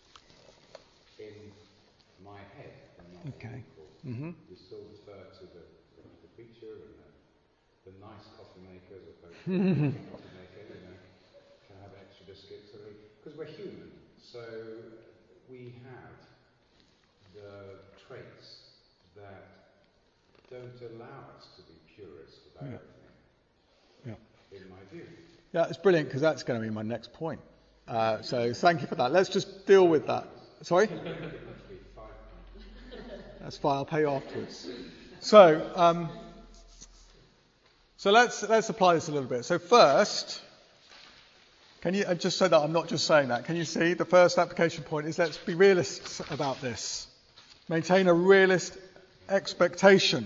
In my head, we're not all equal. Mm-hmm. We still refer to the preacher and the nice coffee maker as opposed to the coffee maker, can have extra biscuits, because we're human. So we have the traits that don't allow us to be purist about everything. In my view. Yeah, it's brilliant because that's going to be my next point. So thank you for that. Let's just deal with that. Sorry? That's fine. I'll pay you afterwards. So let's apply this a little bit. So first, can you just so that I'm not just saying that? Can you see the first application point is let's be realists about this. Maintain a realist expectation.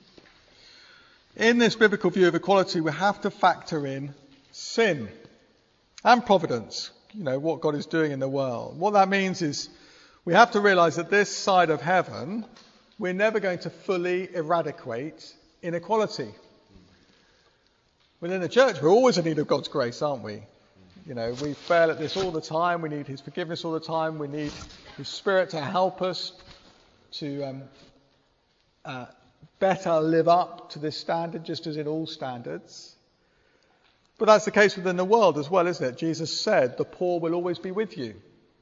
In this biblical view of equality, we have to factor in sin and providence, what God is doing in the world. What that means is we have to realize that this side of heaven, we're never going to fully eradicate inequality. Within the church, we're always in need of God's grace, aren't we? We fail at this all the time. We need his forgiveness all the time. We need his Spirit to help us to better live up to this standard, just as in all standards. But that's the case within the world as well, isn't it? Jesus said, the poor will always be with you.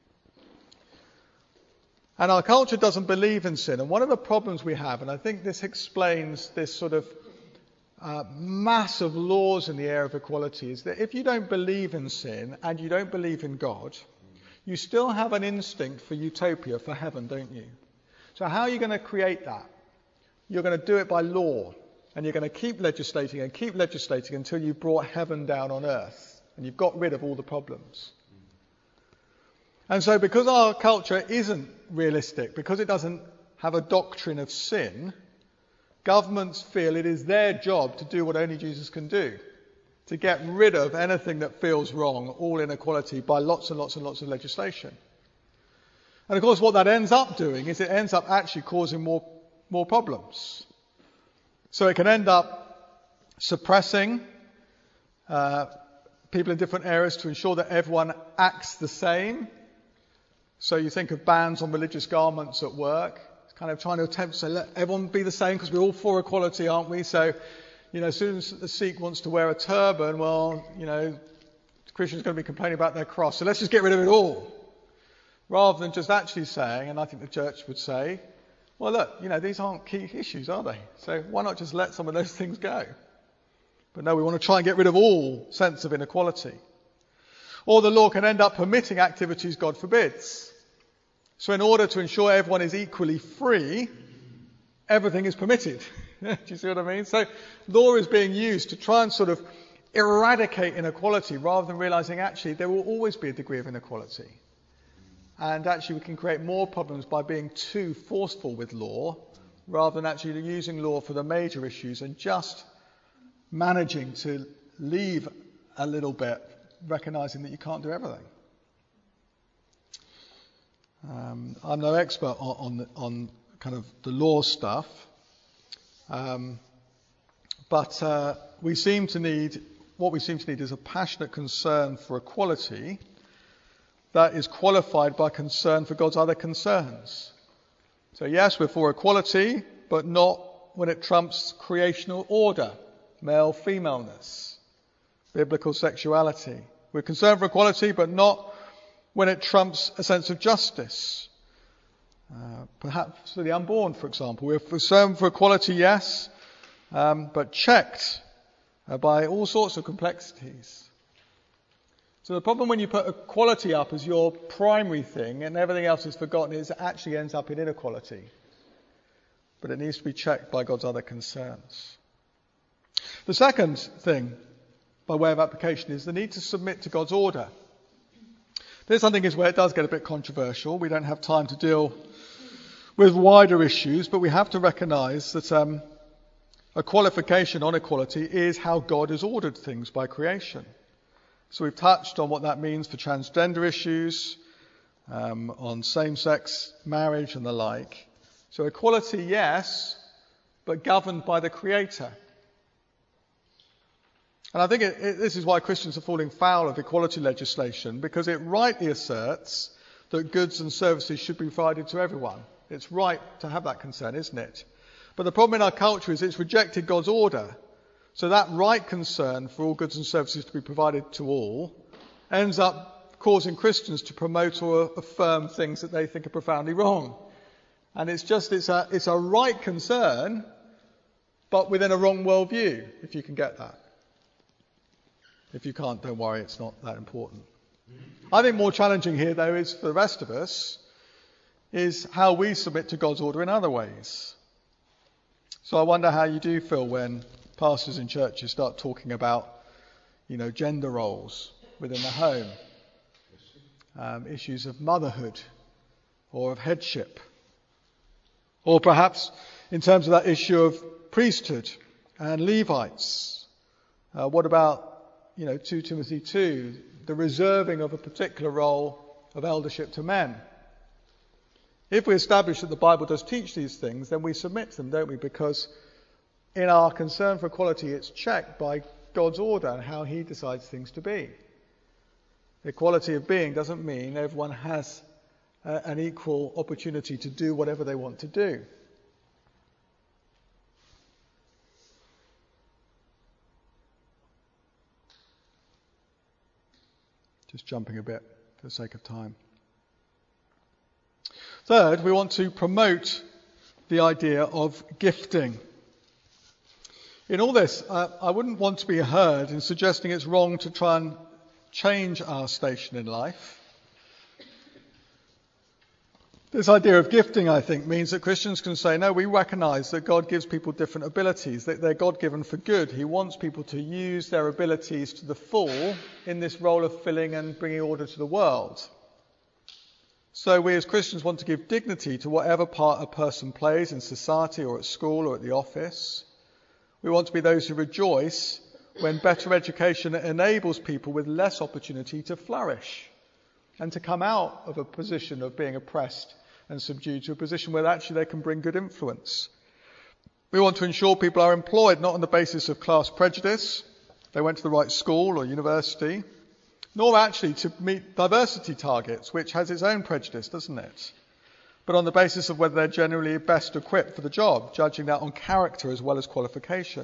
And our culture doesn't believe in sin. And one of the problems we have, and I think this explains this sort of mass of laws in the area of equality, is that if you don't believe in sin and you don't believe in God, you still have an instinct for utopia, for heaven, don't you? So how are you going to create that? You're going to do it by law, and you're going to keep legislating until you've brought heaven down on earth, and you've got rid of all the problems. And so because our culture isn't realistic, because it doesn't have a doctrine of sin, governments feel it is their job to do what only Jesus can do, to get rid of anything that feels wrong, all inequality, by lots and lots and lots of legislation. And of course what that ends up doing is it ends up actually causing more problems. So it can end up suppressing people in different areas to ensure that everyone acts the same. So you think of bans on religious garments at work. It's kind of trying to attempt to say, let everyone be the same because we're all for equality, aren't we? So, as soon as a Sikh wants to wear a turban, well, Christians are going to be complaining about their cross. So let's just get rid of it all. Rather than just actually saying, and I think the church would say, well, look, these aren't key issues, are they? So why not just let some of those things go? But no, we want to try and get rid of all sense of inequality. Or the law can end up permitting activities God forbids. So in order to ensure everyone is equally free, everything is permitted. Do you see what I mean? So law is being used to try and sort of eradicate inequality rather than realizing actually there will always be a degree of inequality. And actually we can create more problems by being too forceful with law rather than actually using law for the major issues and just managing to leave a little bit, recognizing that you can't do everything. I'm no expert on kind of the law stuff, but what we seem to need is a passionate concern for equality that is qualified by concern for God's other concerns. So yes, we're for equality, but not when it trumps creational order, male femaleness, biblical sexuality. We're concerned for equality, but not when it trumps a sense of justice. Perhaps for the unborn, for example. We're concerned for equality, yes, but checked by all sorts of complexities. So the problem when you put equality up as your primary thing and everything else is forgotten is it actually ends up in inequality. But it needs to be checked by God's other concerns. The second thing, by way of application, is the need to submit to God's order. This, I think, is where it does get a bit controversial. We don't have time to deal with wider issues, but we have to recognise that a qualification on equality is how God has ordered things by creation. So we've touched on what that means for transgender issues, on same-sex marriage and the like. So equality, yes, but governed by the Creator. And I think this is why Christians are falling foul of equality legislation, because it rightly asserts that goods and services should be provided to everyone. It's right to have that concern, isn't it? But the problem in our culture is it's rejected God's order. So that right concern for all goods and services to be provided to all ends up causing Christians to promote or affirm things that they think are profoundly wrong. And it's a right concern, but within a wrong worldview, if you can get that. If you can't, don't worry, it's not that important. I think more challenging here, though, is for the rest of us, is how we submit to God's order in other ways. So I wonder how you do feel when pastors in churches start talking about, gender roles within the home, issues of motherhood or of headship, or perhaps in terms of that issue of priesthood and Levites. What about 2 Timothy 2, the reserving of a particular role of eldership to men? If we establish that the Bible does teach these things, then we submit to them, don't we? Because in our concern for equality, it's checked by God's order and how He decides things to be. Equality of being doesn't mean everyone has an equal opportunity to do whatever they want to do. Just jumping a bit for the sake of time. Third, we want to promote the idea of gifting. In all this, I wouldn't want to be heard in suggesting it's wrong to try and change our station in life. This idea of gifting, I think, means that Christians can say, no, we recognise that God gives people different abilities, that they're God-given for good. He wants people to use their abilities to the full in this role of filling and bringing order to the world. So we as Christians want to give dignity to whatever part a person plays in society or at school or at the office. We want to be those who rejoice when better education enables people with less opportunity to flourish and to come out of a position of being oppressed and subdued to a position where actually they can bring good influence. We want to ensure people are employed not on the basis of class prejudice they went to the right school or university, nor actually to meet diversity targets, which has its own prejudice, doesn't it? But on the basis of whether they're generally best equipped for the job, judging that on character as well as qualification.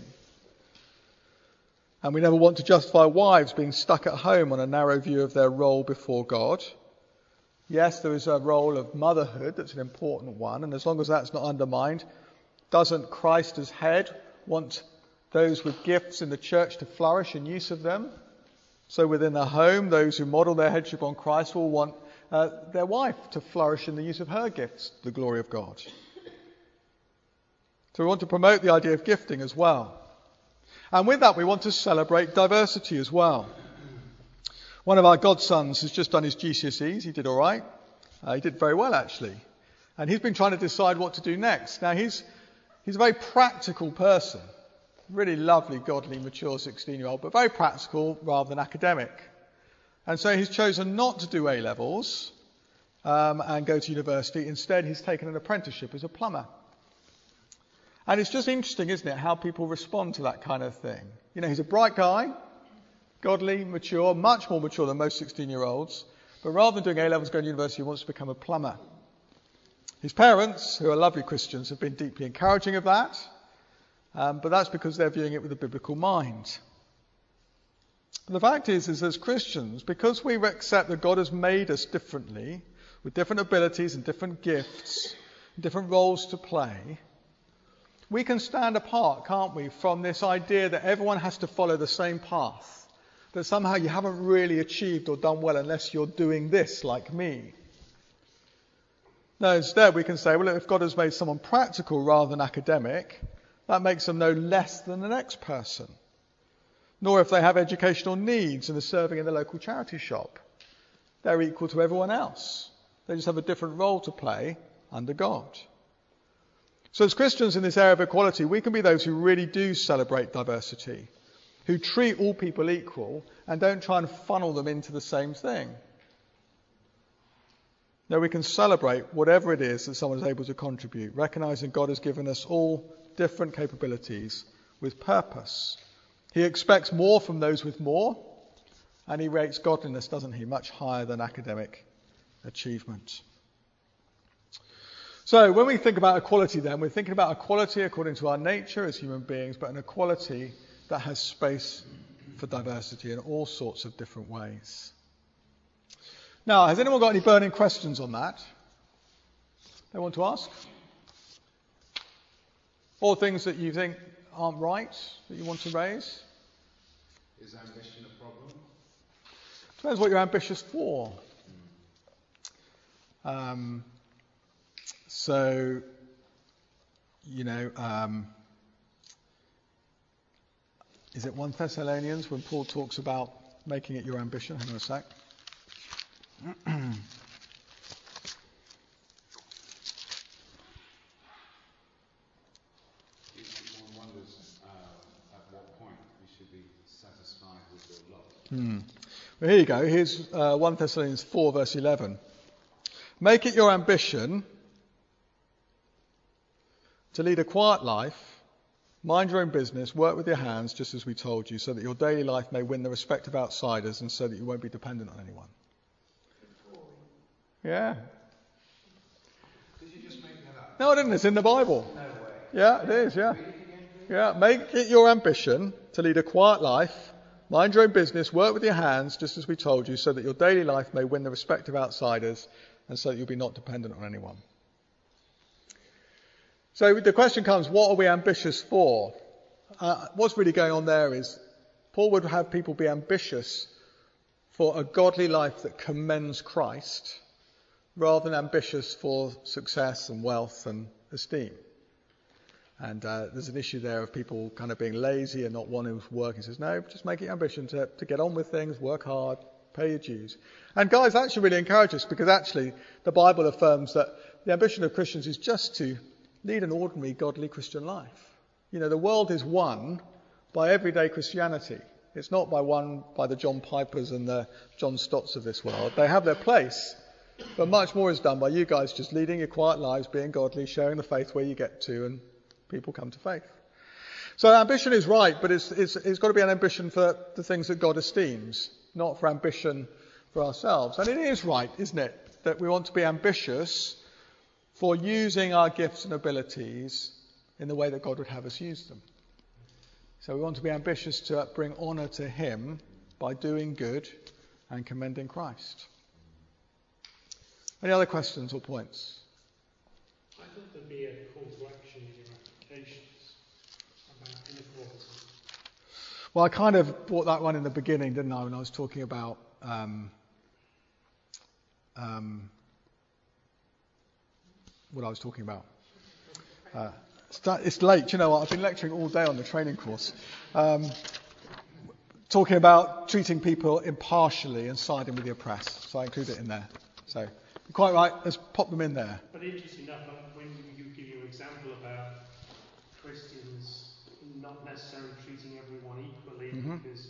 And we never want to justify wives being stuck at home on a narrow view of their role before God. Yes, there is a role of motherhood that's an important one, and as long as that's not undermined, doesn't Christ as head want those with gifts in the church to flourish in use of them? So within the home, those who model their headship on Christ will want their wife to flourish in the use of her gifts, the glory of God. So we want to promote the idea of gifting as well. And with that, we want to celebrate diversity as well. One of our godsons has just done his GCSEs. He did all right. He did very well, actually. And he's been trying to decide what to do next. Now, he's a very practical person. Really lovely, godly, mature 16-year-old, but very practical rather than academic. And so he's chosen not to do A-levels and go to university. Instead, he's taken an apprenticeship as a plumber. And it's just interesting, isn't it, how people respond to that kind of thing. You know, he's a bright guy, godly, mature, much more mature than most 16-year-olds. But rather than doing A-levels, going to university, he wants to become a plumber. His parents, who are lovely Christians, have been deeply encouraging of that. But that's because they're viewing it with a biblical mind. The fact is as Christians, because we accept that God has made us differently, with different abilities and different gifts, and different roles to play, we can stand apart, can't we, from this idea that everyone has to follow the same path, that somehow you haven't really achieved or done well unless you're doing this like me. No, instead we can say, well, if God has made someone practical rather than academic, that makes them no less than the next person. Nor if they have educational needs and are serving in the local charity shop. They're equal to everyone else. They just have a different role to play under God. So as Christians in this area of equality, we can be those who really do celebrate diversity, who treat all people equal and don't try and funnel them into the same thing. No, we can celebrate whatever it is that someone is able to contribute, recognizing God has given us all different capabilities with purpose. He expects more from those with more, and he rates godliness, doesn't he, much higher than academic achievement. So when we think about equality then, we're thinking about equality according to our nature as human beings, but an equality that has space for diversity in all sorts of different ways. Now, has anyone got any burning questions on that? They want to ask? Or things that you think aren't right, that you want to raise? Is ambition a problem? Depends what you're ambitious for. So, you know, is it 1 Thessalonians when Paul talks about making it your ambition? Hang on a sec. One wonders at what point you should be satisfied with your lot. Well, here you go. Here's 1 Thessalonians 4, verse 11. Make it your ambition to lead a quiet life, mind your own business, work with your hands, just as we told you, so that your daily life may win the respect of outsiders and so that you won't be dependent on anyone. Yeah. Did you just make that up? No, I didn't. It's in the Bible. No way. Yeah, it is, yeah. Yeah, make it your ambition to lead a quiet life, mind your own business, work with your hands, just as we told you, so that your daily life may win the respect of outsiders and so that you'll be not dependent on anyone. So the question comes, what are we ambitious for? What's really going on there is Paul would have people be ambitious for a godly life that commends Christ rather than ambitious for success and wealth and esteem. And there's an issue there of people kind of being lazy and not wanting to work. He says, no, just make it your ambition to get on with things, work hard, pay your dues. And guys, that should really encourage us, because actually the Bible affirms that the ambition of Christians is just to lead an ordinary, godly Christian life. You know, the world is won by everyday Christianity. It's not won by the John Pipers and the John Stotts of this world. They have their place, but much more is done by you guys just leading your quiet lives, being godly, sharing the faith where you get to, and people come to faith. So ambition is right, but it's got to be an ambition for the things that God esteems, not for ambition for ourselves. And it is right, isn't it, that we want to be ambitious for using our gifts and abilities in the way that God would have us use them. So we want to be ambitious to bring honour to him by doing good and commending Christ. Any other questions or points? I thought there'd be a call to action in your applications about inequality. Well, I kind of brought that one in the beginning, didn't I, when I was talking about what I was talking about. It's late, you know what, I've been lecturing all day on the training course. Talking about treating people impartially and siding with the oppressed. So I include it in there. So, you're quite right, let's pop them in there. But interesting enough, when you give your example about Christians not necessarily treating everyone equally, because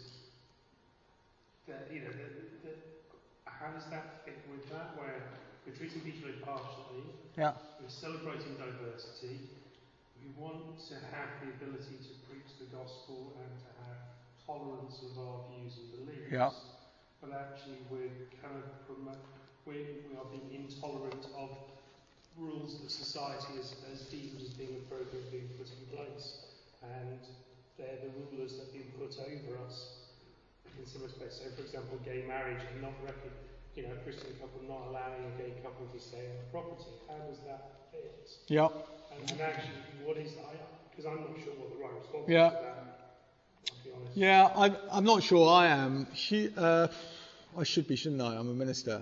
how does that fit with that? Where we're treating people impartially, we're celebrating diversity, we want to have the ability to preach the gospel and to have tolerance of our views and beliefs, but actually we're kind of we are being intolerant of rules that society has deemed as being appropriate being put in place, and they're the rulers that have been put over us in some respects. So, for example, gay marriage and not a Christian couple not allowing a gay couple to stay on the property. How does that fit? Yeah. And actually, what is that? Because I'm not sure what the right response is to that. I'll be honest. Yeah, I'm not sure I am. I should be, shouldn't I? I'm a minister.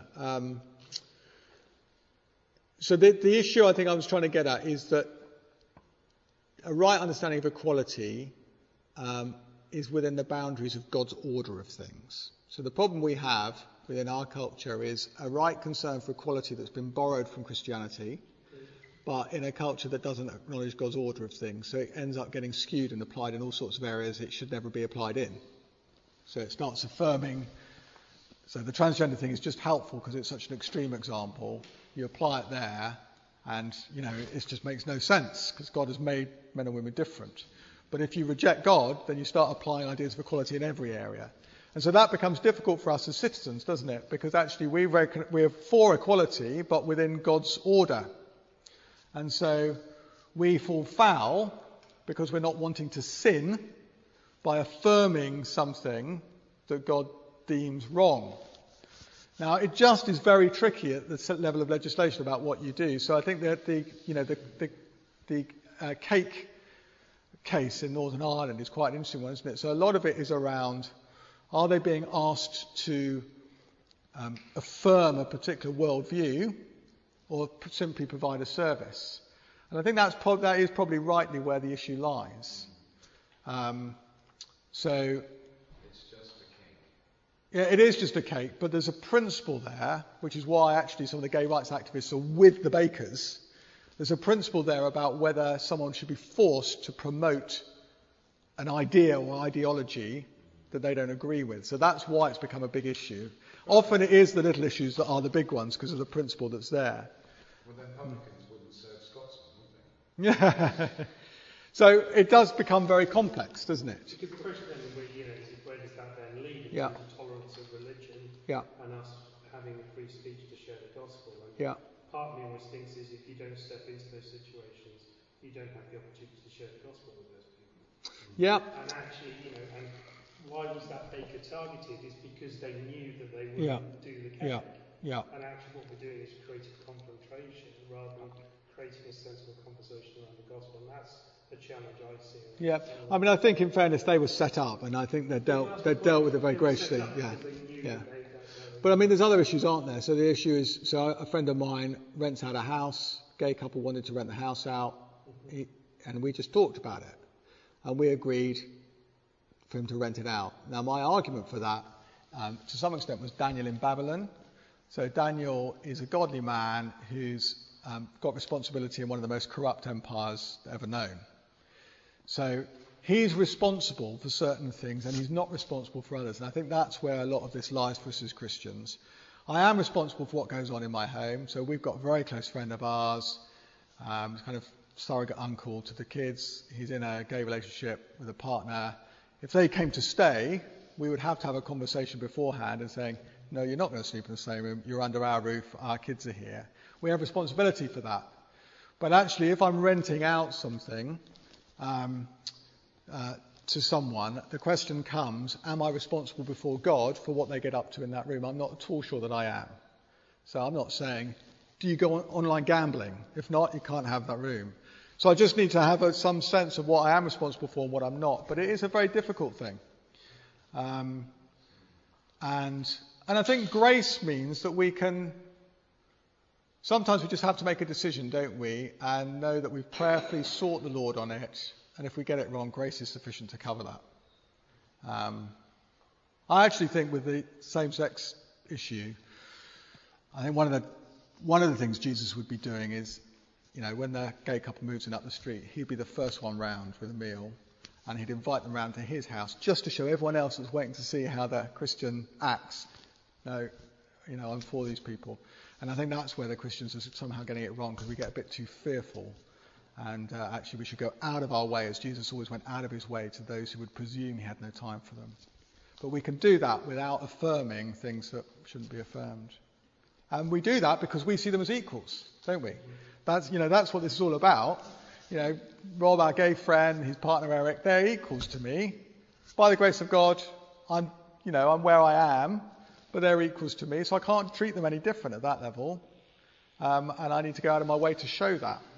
So the issue I think I was trying to get at is that a right understanding of equality is within the boundaries of God's order of things. So the problem we have within our culture is a right concern for equality that's been borrowed from Christianity, but in a culture that doesn't acknowledge God's order of things. So it ends up getting skewed and applied in all sorts of areas it should never be applied in. So it starts affirming. So the transgender thing is just helpful because it's such an extreme example. You apply it there and, it just makes no sense because God has made men and women different. But if you reject God, then you start applying ideas of equality in every area. And so that becomes difficult for us as citizens, doesn't it? Because actually we're for equality, but within God's order. And so we fall foul because we're not wanting to sin by affirming something that God deems wrong. Now, it just is very tricky at the level of legislation about what you do. So I think that the cake case in Northern Ireland is quite an interesting one, isn't it? So a lot of it is around, are they being asked to affirm a particular worldview or simply provide a service? And I think that is probably rightly where the issue lies. So yeah, it is just a cake, but there's a principle there, which is why actually some of the gay rights activists are with the bakers. There's a principle there about whether someone should be forced to promote an idea or ideology that they don't agree with. So that's why it's become a big issue. Often it is the little issues that are the big ones because of the principle that's there. Well, then publicans wouldn't serve Scotsmen, would they? Yeah. So it does become very complex, doesn't it? Because the question then is where does that then lead? Yeah. Tolerance of religion and us having free speech to share the gospel. And part of me always thinks is if you don't step into those situations, you don't have the opportunity to share the gospel with those people. Yeah. And actually, and why was that baker targeted? Is because they knew that they wouldn't do the cake. Yeah. And actually what we're doing is creating confrontation rather than creating a sensible conversation around the gospel. And that's the challenge I see. Yeah. I mean, I think in fairness they were set up, and I think they're dealt with it very graciously. Yeah. But I mean, there's other issues, aren't there? So the issue is, so a friend of mine rents out a house. Gay couple wanted to rent the house out, and we just talked about it, and we agreed for him to rent it out. Now, my argument for that, to some extent, was Daniel in Babylon. So Daniel is a godly man who's got responsibility in one of the most corrupt empires ever known. So he's responsible for certain things and he's not responsible for others. And I think that's where a lot of this lies for us as Christians. I am responsible for what goes on in my home. So we've got a very close friend of ours, kind of surrogate uncle to the kids. He's in a gay relationship with a partner. If they came to stay, we would have to have a conversation beforehand and saying, no, you're not going to sleep in the same room. You're under our roof. Our kids are here. We have responsibility for that. But actually, if I'm renting out something to someone, the question comes, am I responsible before God for what they get up to in that room? I'm not at all sure that I am. So I'm not saying, do you go on online gambling? If not, you can't have that room. So I just need to have some sense of what I am responsible for and what I'm not. But it is a very difficult thing. And I think grace means that we can, sometimes we just have to make a decision, don't we? And know that we've prayerfully sought the Lord on it. And if we get it wrong, grace is sufficient to cover that. I actually think with the same-sex issue, I think one of the things Jesus would be doing is, when the gay couple moves in up the street, he'd be the first one round with a meal, and he'd invite them round to his house just to show everyone else that's waiting to see how the Christian acts. No, I'm for these people. And I think that's where the Christians are somehow getting it wrong, because we get a bit too fearful. And actually we should go out of our way, as Jesus always went out of his way to those who would presume he had no time for them. But we can do that without affirming things that shouldn't be affirmed. And we do that because we see them as equals, don't we? That's what this is all about. Rob, our gay friend, his partner Eric, they're equals to me. By the grace of God, I'm where I am, but they're equals to me, so I can't treat them any different at that level. And I need to go out of my way to show that.